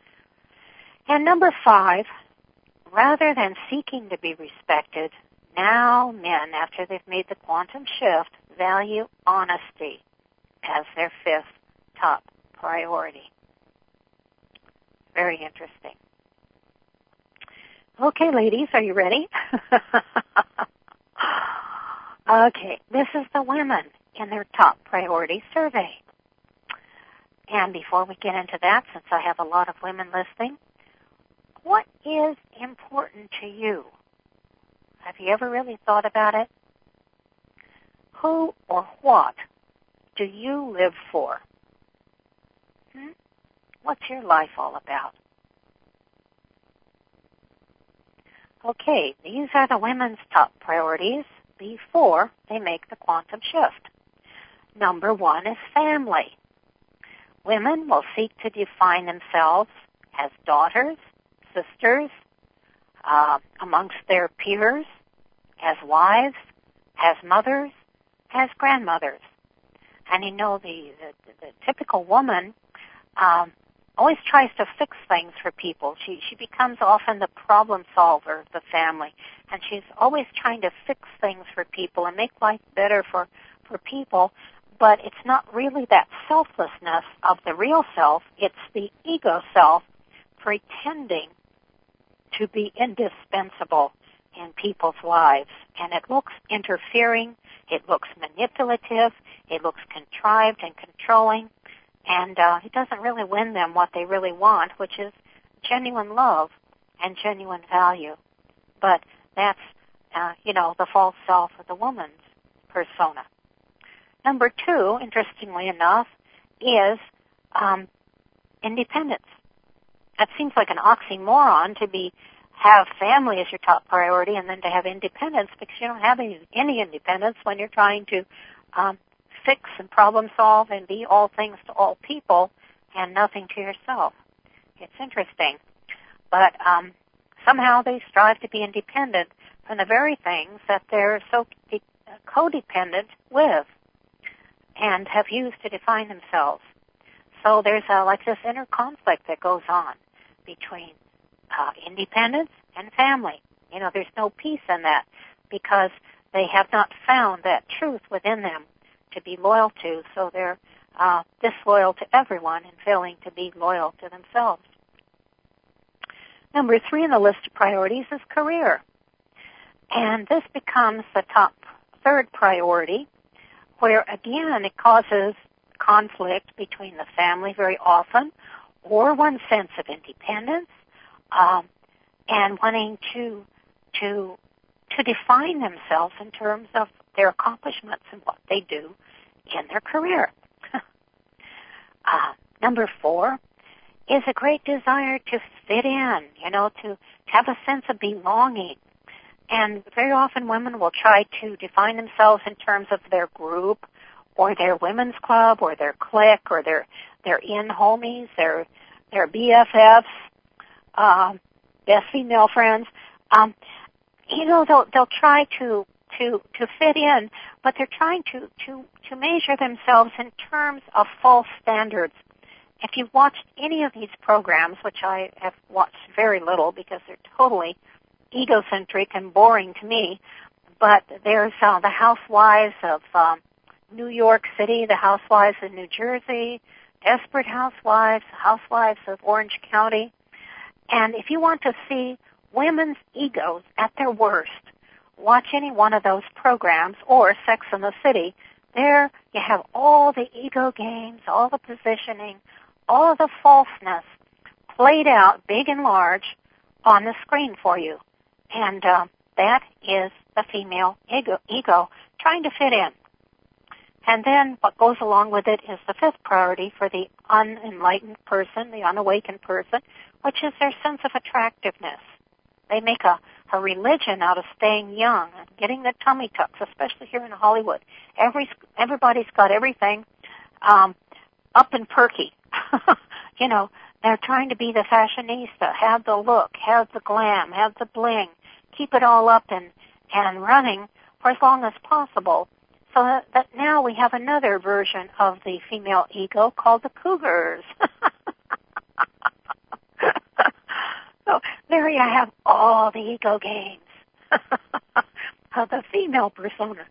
And number five, rather than seeking to be respected, now men, after they've made the quantum shift, value honesty as their fifth top priority. Very interesting. Okay, ladies, are you ready? Okay, this is the women in their top priority survey. And before we get into that, since I have a lot of women listening, what is important to you? Have you ever really thought about it? Who or what do you live for? Hmm? What's your life all about? Okay, these are the women's top priorities before they make the quantum shift. Number one is family. Women will seek to define themselves as daughters, sisters, uh, amongst their peers, as wives, as mothers, as grandmothers. And you know, the, the, the typical woman um, always tries to fix things for people. She she becomes often the problem solver of the family, and she's always trying to fix things for people and make life better for, for people. But it's not really that selflessness of the real self. It's the ego self pretending to be indispensable in people's lives. And it looks interfering, it looks manipulative, it looks contrived and controlling, and uh, it doesn't really win them what they really want, which is genuine love and genuine value. But that's, uh, you know, the false self of the woman's persona. Number two, interestingly enough, is um, independence. That seems like an oxymoron to be have family as your top priority and then to have independence, because you don't have any, any independence when you're trying to um, fix and problem solve and be all things to all people and nothing to yourself. It's interesting. But um, somehow they strive to be independent from the very things that they're so de- codependent with and have used to define themselves. So there's a, like this inner conflict that goes on between uh, independence and family. You know, there's no peace in that because they have not found that truth within them to be loyal to, so they're uh, disloyal to everyone and failing to be loyal to themselves. Number three in the list of priorities is career. And this becomes the top third priority, where, again, it causes conflict between the family very often, or one's sense of independence, um, and wanting to to to define themselves in terms of their accomplishments and what they do in their career. uh, number four is a great desire to fit in, you know, to, to have a sense of belonging. And very often women will try to define themselves in terms of their group or their women's club or their clique or their, their in-homies, their, their B F Fs, um, best female friends. Um, you know, they'll, they'll try to, to, to fit in, but they're trying to, to, to measure themselves in terms of false standards. If you've watched any of these programs, which I have watched very little because they're totally egocentric and boring to me, but there's uh, the Housewives of um, New York City, the Housewives of New Jersey, Desperate Housewives, Housewives of Orange County. And if you want to see women's egos at their worst, watch any one of those programs or Sex and the City. There you have all the ego games, all the positioning, all of the falseness played out big and large on the screen for you. And uh, that is the female ego, ego trying to fit in. And then what goes along with it is the fifth priority for the unenlightened person, the unawakened person, which is their sense of attractiveness. They make a, a religion out of staying young and getting the tummy tucks, especially here in Hollywood. Every Everybody's got everything um, up and perky. You know, they're trying to be the fashionista, have the look, have the glam, have the bling, keep it all up and, and running for as long as possible. So that, that now we have another version of the female ego called the cougars. So there you have all the ego games of the female persona.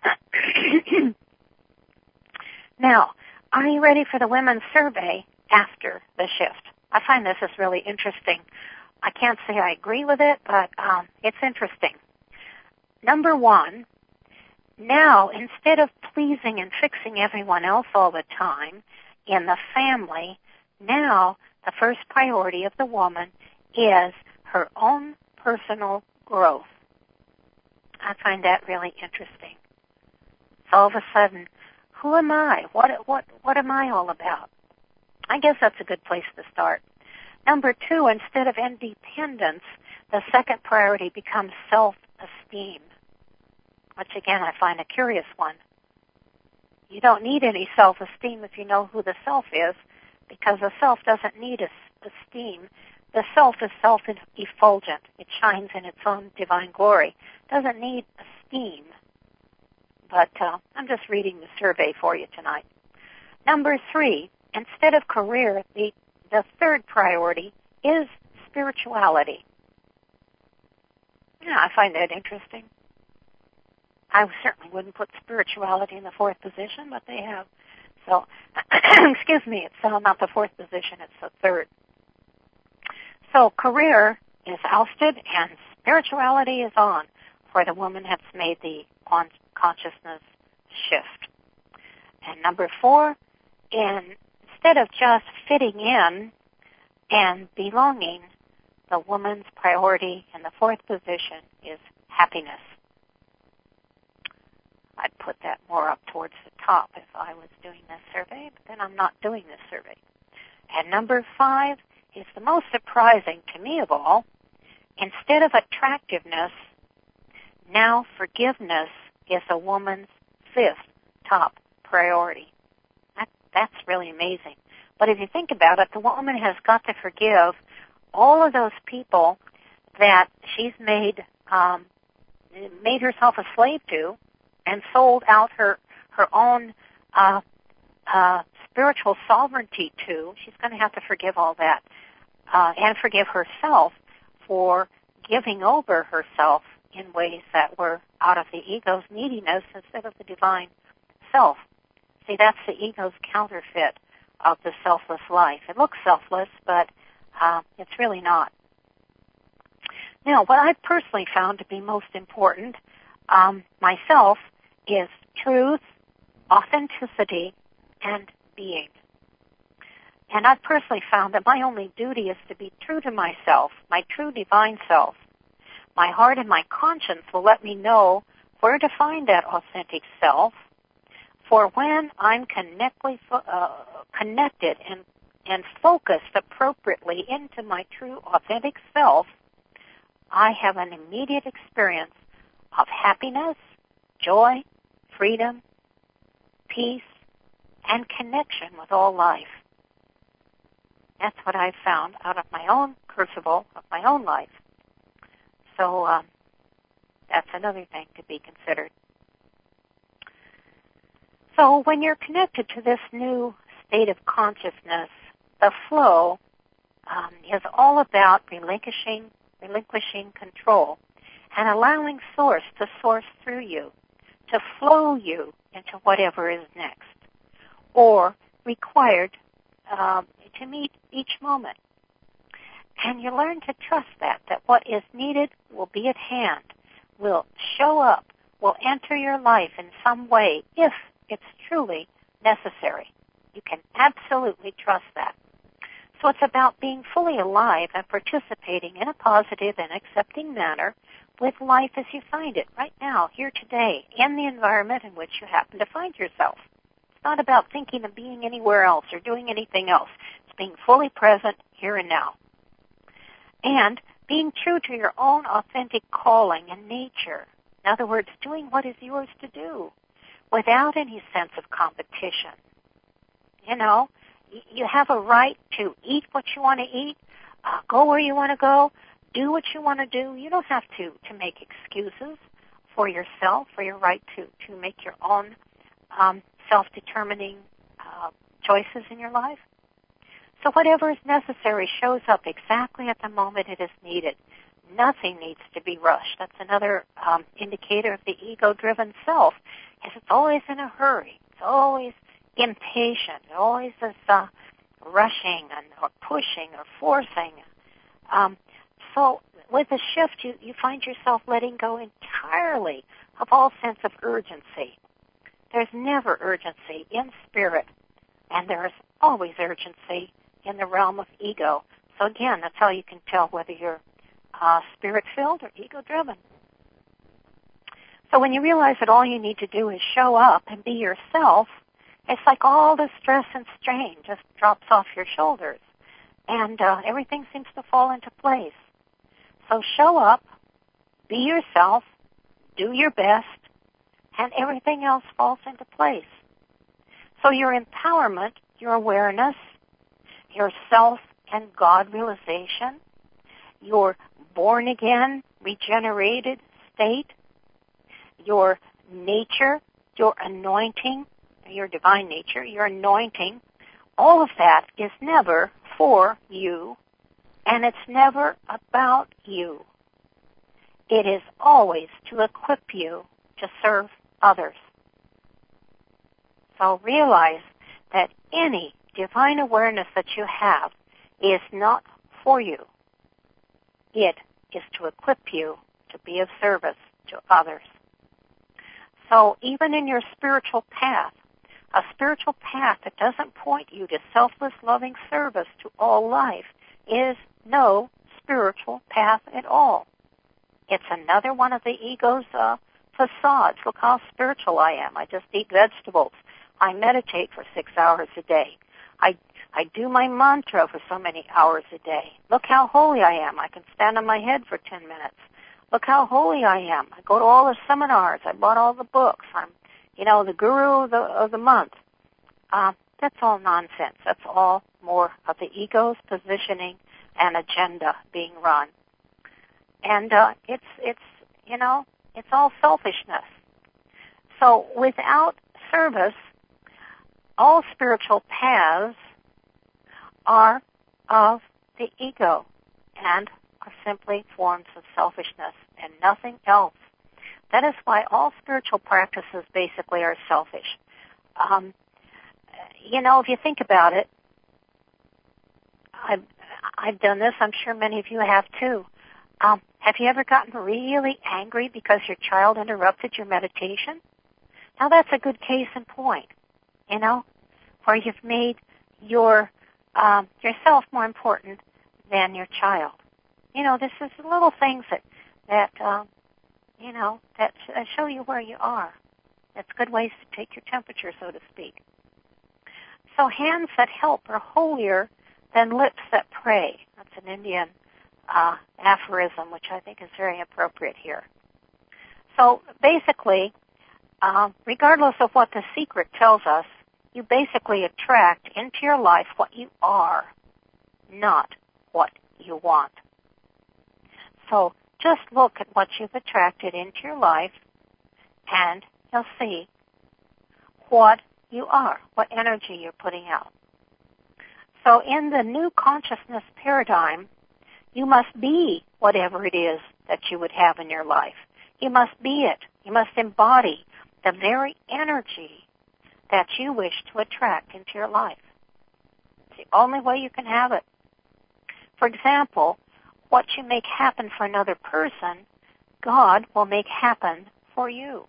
Now, are you ready for the women's survey after the shift? I find this is really interesting. I can't say I agree with it, but um, it's interesting. Number one, now instead of pleasing and fixing everyone else all the time in the family, now the first priority of the woman is her own personal growth. I find that really interesting. So all of a sudden, who am I? What what what am I all about? I guess that's a good place to start. Number two, instead of independence, the second priority becomes self-esteem, which again I find a curious one. You don't need any self-esteem if you know who the self is, because the self doesn't need esteem. The self is self-effulgent. It shines in its own divine glory. Doesn't need esteem. But uh, I'm just reading the survey for you tonight. Number three, instead of career, the, the third priority is spirituality. Yeah, I find that interesting. I certainly wouldn't put spirituality in the fourth position, but they have. So, excuse me, it's uh, not the fourth position, it's the third. So career is ousted and spirituality is on for the woman that's made the consciousness shift. And number four, in, instead of just fitting in and belonging, the woman's priority in the fourth position is happiness. I'd put that more up towards the top if I was doing this survey, but then I'm not doing this survey. And number five is the most surprising to me of all. Instead of attractiveness, now forgiveness is a woman's fifth top priority. That, that's really amazing. But if you think about it, the woman has got to forgive all of those people that she's made um, made herself a slave to and sold out her her own uh, uh, spiritual sovereignty to. She's going to have to forgive all that uh, and forgive herself for giving over herself in ways that were out of the ego's neediness instead of the divine self. See, that's the ego's counterfeit of the selfless life. It looks selfless, but uh, it's really not. Now, what I've personally found to be most important um, myself is truth, authenticity, and being. And I've personally found that my only duty is to be true to myself, my true divine self. My heart and my conscience will let me know where to find that authentic self. For when I'm connectly, uh, connected and, and focused appropriately into my true authentic self, I have an immediate experience of happiness, joy, freedom, peace, and connection with all life. That's what I've found out of my own crucible of my own life. So um, that's another thing to be considered. So when you're connected to this new state of consciousness, the flow um, is all about relinquishing, relinquishing control and allowing Source to source through you, to flow you into whatever is next or required um, to meet each moment. And you learn to trust that, that what is needed will be at hand, will show up, will enter your life in some way if it's truly necessary. You can absolutely trust that. So it's about being fully alive and participating in a positive and accepting manner with life as you find it right now, here today, in the environment in which you happen to find yourself. It's not about thinking of being anywhere else or doing anything else. It's being fully present here and now. And being true to your own authentic calling and nature. In other words, doing what is yours to do without any sense of competition. You know, you have a right to eat what you want to eat, uh, go where you want to go, do what you want to do. You don't have to, to make excuses for yourself, for your right to, to make your own um, self-determining uh, choices in your life. So whatever is necessary shows up exactly at the moment it is needed. Nothing needs to be rushed. That's another um, indicator of the ego-driven self, is it's always in a hurry. It's always impatient. It always is uh, rushing and, or pushing or forcing. Um, so with the shift, you, you find yourself letting go entirely of all sense of urgency. There's never urgency in spirit, and there is always urgency in the realm of ego. So again, that's how you can tell whether you're uh, spirit-filled or ego-driven. So when you realize that all you need to do is show up and be yourself, it's like all the stress and strain just drops off your shoulders, and uh, everything seems to fall into place. So show up, be yourself, do your best, and everything else falls into place. So your empowerment, your awareness, your self and God realization, your born-again, regenerated state, your nature, your anointing, your divine nature, your anointing, all of that is never for you, and it's never about you. It is always to equip you to serve others. So realize that any divine awareness that you have is not for you. It is to equip you to be of service to others. So even in your spiritual path, a spiritual path that doesn't point you to selfless, loving service to all life is no spiritual path at all. It's another one of the ego's uh, facades. Look how spiritual I am. I just eat vegetables. I meditate for six hours a day. I I do my mantra for so many hours a day. Look how holy I am. I can stand on my head for ten minutes. Look how holy I am. I go to all the seminars. I bought all the books. I'm, you know, the guru of the, of the month. Uh, that's all nonsense. That's all more of the ego's positioning and agenda being run. And uh, it's, it's, you know, it's all selfishness. So without service, all spiritual paths are of the ego and are simply forms of selfishness and nothing else. That is why all spiritual practices basically are selfish. Um, you know, if you think about it, I've, I've done this. I'm sure many of you have too. Um, have you ever gotten really angry because your child interrupted your meditation? Now that's a good case in point. You know, where you've made your um, yourself more important than your child. You know, this is little things that that um, you know that show you where you are. That's good ways to take your temperature, so to speak. So hands that help are holier than lips that pray. That's an Indian uh, aphorism, which I think is very appropriate here. So basically, uh, regardless of what the secret tells us, you basically attract into your life what you are, not what you want. So just look at what you've attracted into your life, and you'll see what you are, what energy you're putting out. So in the new consciousness paradigm, you must be whatever it is that you would have in your life. You must be it. You must embody the very energy that you wish to attract into your life. It's the only way you can have it. For example, what you make happen for another person, God will make happen for you.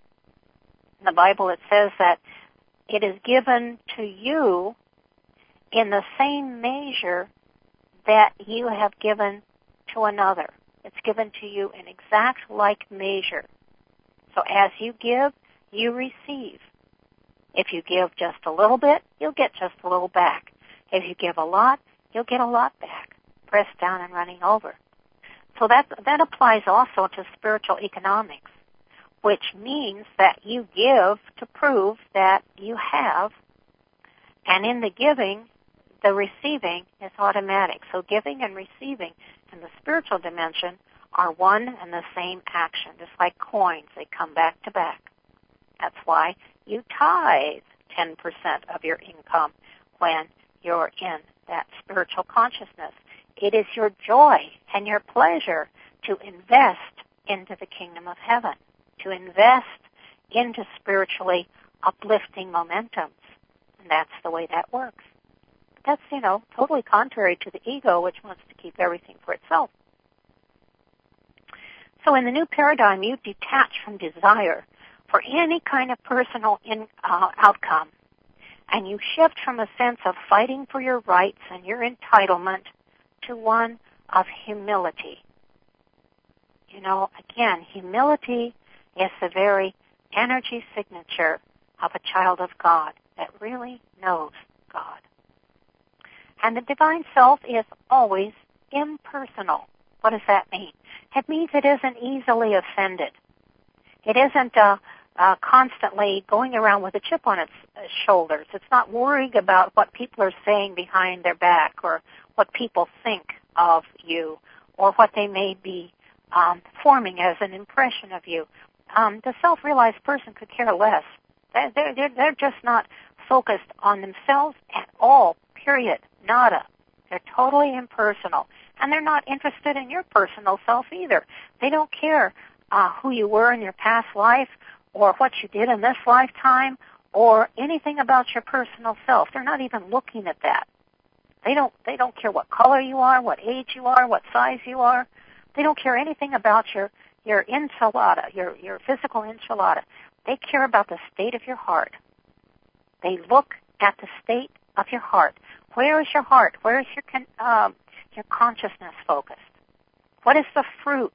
In the Bible it says that it is given to you in the same measure that you have given to another. It's given to you in exact like measure. So as you give, you receive. If you give just a little bit, you'll get just a little back. If you give a lot, you'll get a lot back, pressed down and running over. So that that applies also to spiritual economics, which means that you give to prove that you have, and in the giving, the receiving is automatic. So giving and receiving in the spiritual dimension are one and the same action, just like coins. They come back to back. That's why you tithe ten percent of your income when you're in that spiritual consciousness. It is your joy and your pleasure to invest into the kingdom of heaven, to invest into spiritually uplifting momentums. And that's the way that works. That's, you know, totally contrary to the ego, which wants to keep everything for itself. So in the new paradigm, you detach from desire for any kind of personal in, uh, outcome, and you shift from a sense of fighting for your rights and your entitlement to one of humility. You know, again, humility is the very energy signature of a child of God that really knows God. And the divine self is always impersonal. What does that mean? It means it isn't easily offended. It isn't uh, uh, constantly going around with a chip on its uh, shoulders. It's not worried about what people are saying behind their back or what people think of you or what they may be um, forming as an impression of you. Um, the self-realized person could care less. They're, they're, they're just not focused on themselves at all, period, nada. They're totally impersonal. And they're not interested in your personal self either. They don't care uh, who you were in your past life or what you did in this lifetime or anything about your personal self. They're not even looking at that. They don't, they don't care what color you are, what age you are, what size you are. They don't care anything about your, your enchilada, your, your physical enchilada. They care about the state of your heart. They look at the state of your heart. Where is your heart? Where is your con- uh, your consciousness focused? What is the fruit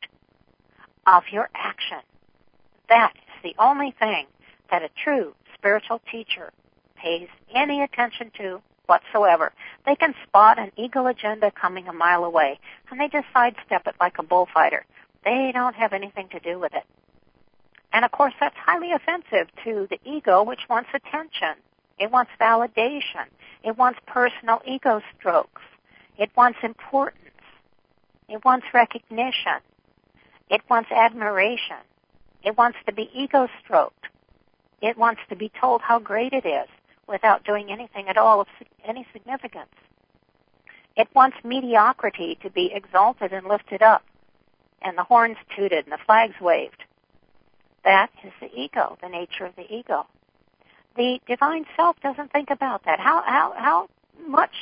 of your action? That is the only thing that a true spiritual teacher pays any attention to whatsoever. They can spot an ego agenda coming a mile away, and they just sidestep it like a bullfighter. They don't have anything to do with it. And, of course, that's highly offensive to the ego, which wants attention. It wants validation. It wants personal ego strokes. It wants importance. It wants recognition. It wants admiration. It wants to be ego stroked. It wants to be told how great it is without doing anything at all of any significance. It wants mediocrity to be exalted and lifted up, and the horns tooted and the flags waved. That is the ego, the nature of the ego. The divine self doesn't think about that. How how how much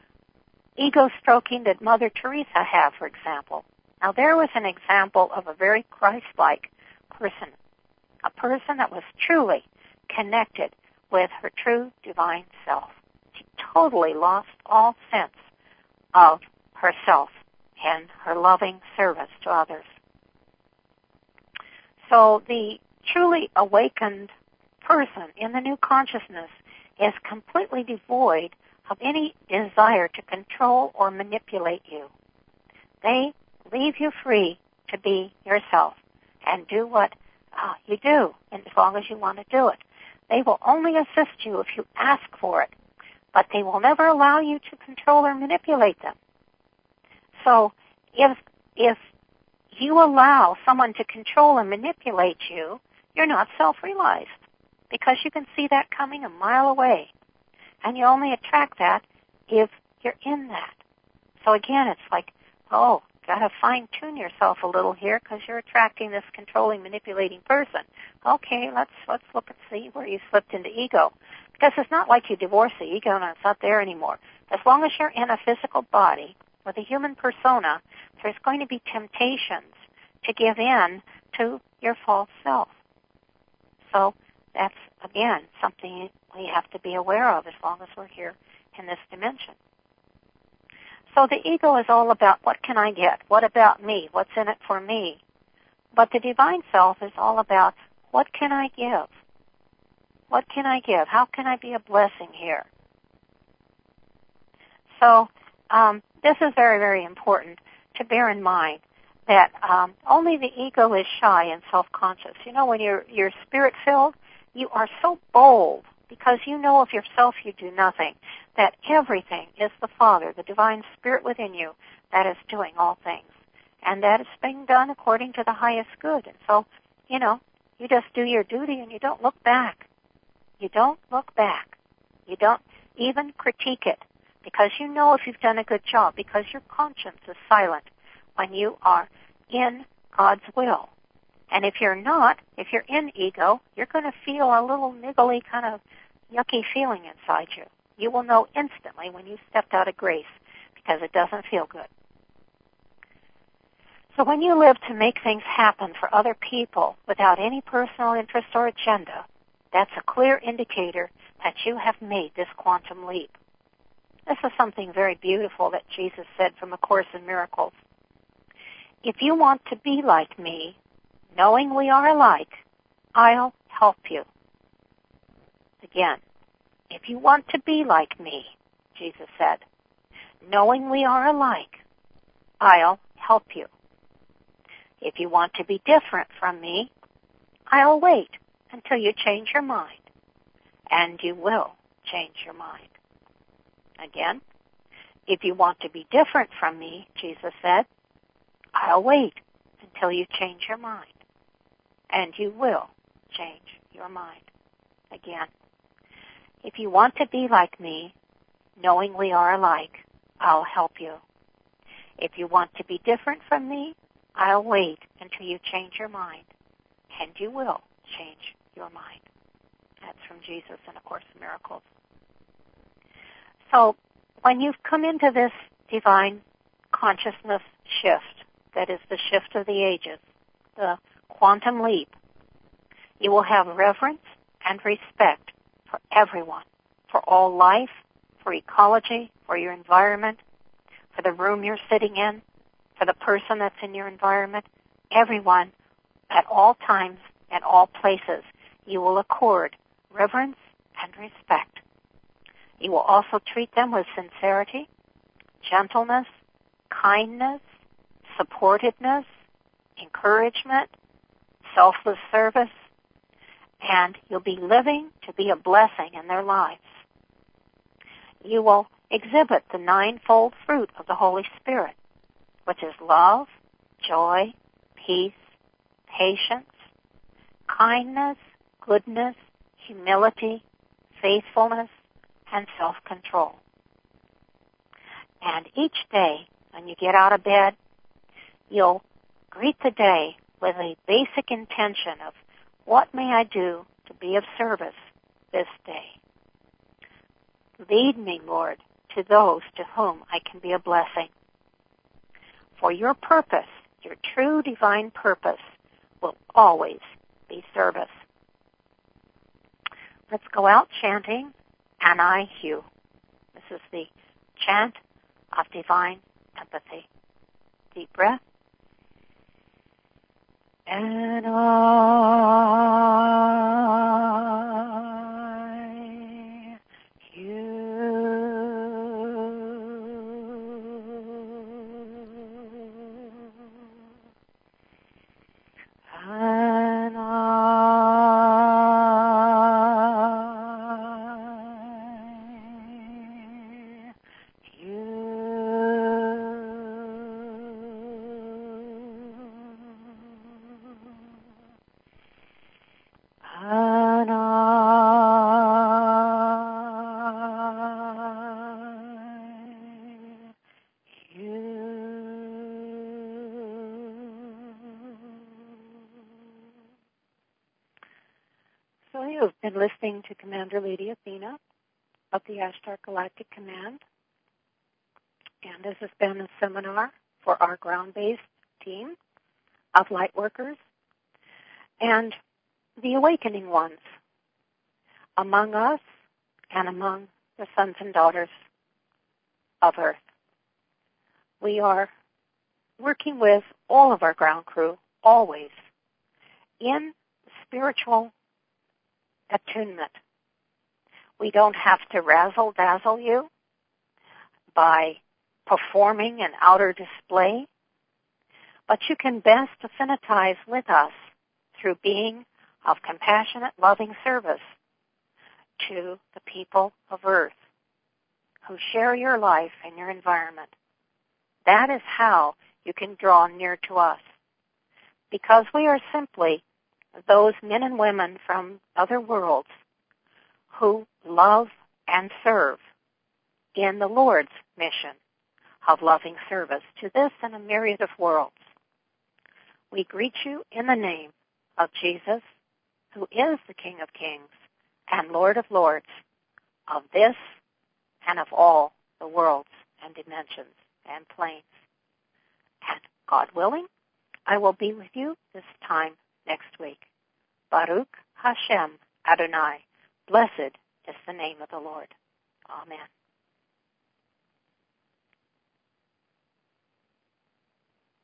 ego stroking did Mother Teresa have, for example? Now there was an example of a very Christ-like person, a person that was truly connected with her true divine self. She totally lost all sense of herself and her loving service to others. So the truly awakened person in the new consciousness is completely devoid of any desire to control or manipulate you. They leave you free to be yourself and do what uh, you do, and as long as you want to do it. They will only assist you if you ask for it, but they will never allow you to control or manipulate them. So if if you allow someone to control and manipulate you, you're not self-realized, because you can see that coming a mile away. And you only attract that if you're in that. So again, it's like, oh, got to fine-tune yourself a little here because you're attracting this controlling, manipulating person. Okay, let's let's look and see where you slipped into ego. Because it's not like you divorce the ego and it's not there anymore. As long as you're in a physical body with a human persona, there's going to be temptations to give in to your false self. So that's, again, something we have to be aware of as long as we're here in this dimension. So the ego is all about, what can I get? What about me? What's in it for me? But the divine self is all about, what can I give? What can I give? How can I be a blessing here? So um, this is very, very important to bear in mind, that um, only the ego is shy and self-conscious. You know, when you're, you're spirit-filled, you are so bold, because you know of yourself you do nothing, that everything is the Father, the divine spirit within you, that is doing all things. And that is being done according to the highest good. And so, you know, you just do your duty and you don't look back. You don't look back. You don't even critique it, because you know if you've done a good job, because your conscience is silent when you are in God's will. And if you're not, if you're in ego, you're going to feel a little niggly kind of yucky feeling inside you. You will know instantly when you stepped out of grace, because it doesn't feel good. So when you live to make things happen for other people without any personal interest or agenda, that's a clear indicator that you have made this quantum leap. This is something very beautiful that Jesus said from A Course in Miracles. If you want to be like me, knowing we are alike, I'll help you. Again, if you want to be like me, Jesus said, knowing we are alike, I'll help you. If you want to be different from me, I'll wait until you change your mind. And you will change your mind. Again, if you want to be different from me, Jesus said, I'll wait until you change your mind. And you will change your mind. Again, if you want to be like me, knowing we are alike, I'll help you. If you want to be different from me, I'll wait until you change your mind. And you will change your mind. That's from Jesus in A Course in Miracles. So when you've come into this divine consciousness shift, that is the shift of the ages, the quantum leap, you will have reverence and respect for everyone, for all life, for ecology, for your environment, for the room you're sitting in, for the person that's in your environment, everyone, at all times and all places, you will accord reverence and respect. You will also treat them with sincerity, gentleness, kindness, supportiveness, encouragement, selfless service, and you'll be living to be a blessing in their lives. You will exhibit the ninefold fruit of the Holy Spirit, which is love, joy, peace, patience, kindness, goodness, humility, faithfulness, and self-control. And each day, when you get out of bed, you'll greet the day with a basic intention of, what may I do to be of service this day? Lead me, Lord, to those to whom I can be a blessing. For your purpose, your true divine purpose, will always be service. let's go out chanting Anai Hu. This is the chant of divine empathy. Deep breath. And I, you, and I, you. And I, you. So you've been listening to Commander Lady Athena of the Ashtar Galactic Command. And this has been a seminar for our ground-based team of light workers and the awakening ones among us and among the sons and daughters of Earth. We are working with all of our ground crew, always, in spiritual attunement. We don't have to razzle-dazzle you by performing an outer display, but you can best affinitize with us through being of compassionate, loving service to the people of Earth who share your life and your environment. That is how you can draw near to us, because we are simply those men and women from other worlds who love and serve in the Lord's mission of loving service to this and a myriad of worlds. We greet you in the name of Jesus, who is the King of Kings and Lord of Lords of this and of all the worlds and dimensions and planes. And God willing, I will be with you this time next week. Baruch Hashem Adonai. Blessed is the name of the Lord. Amen.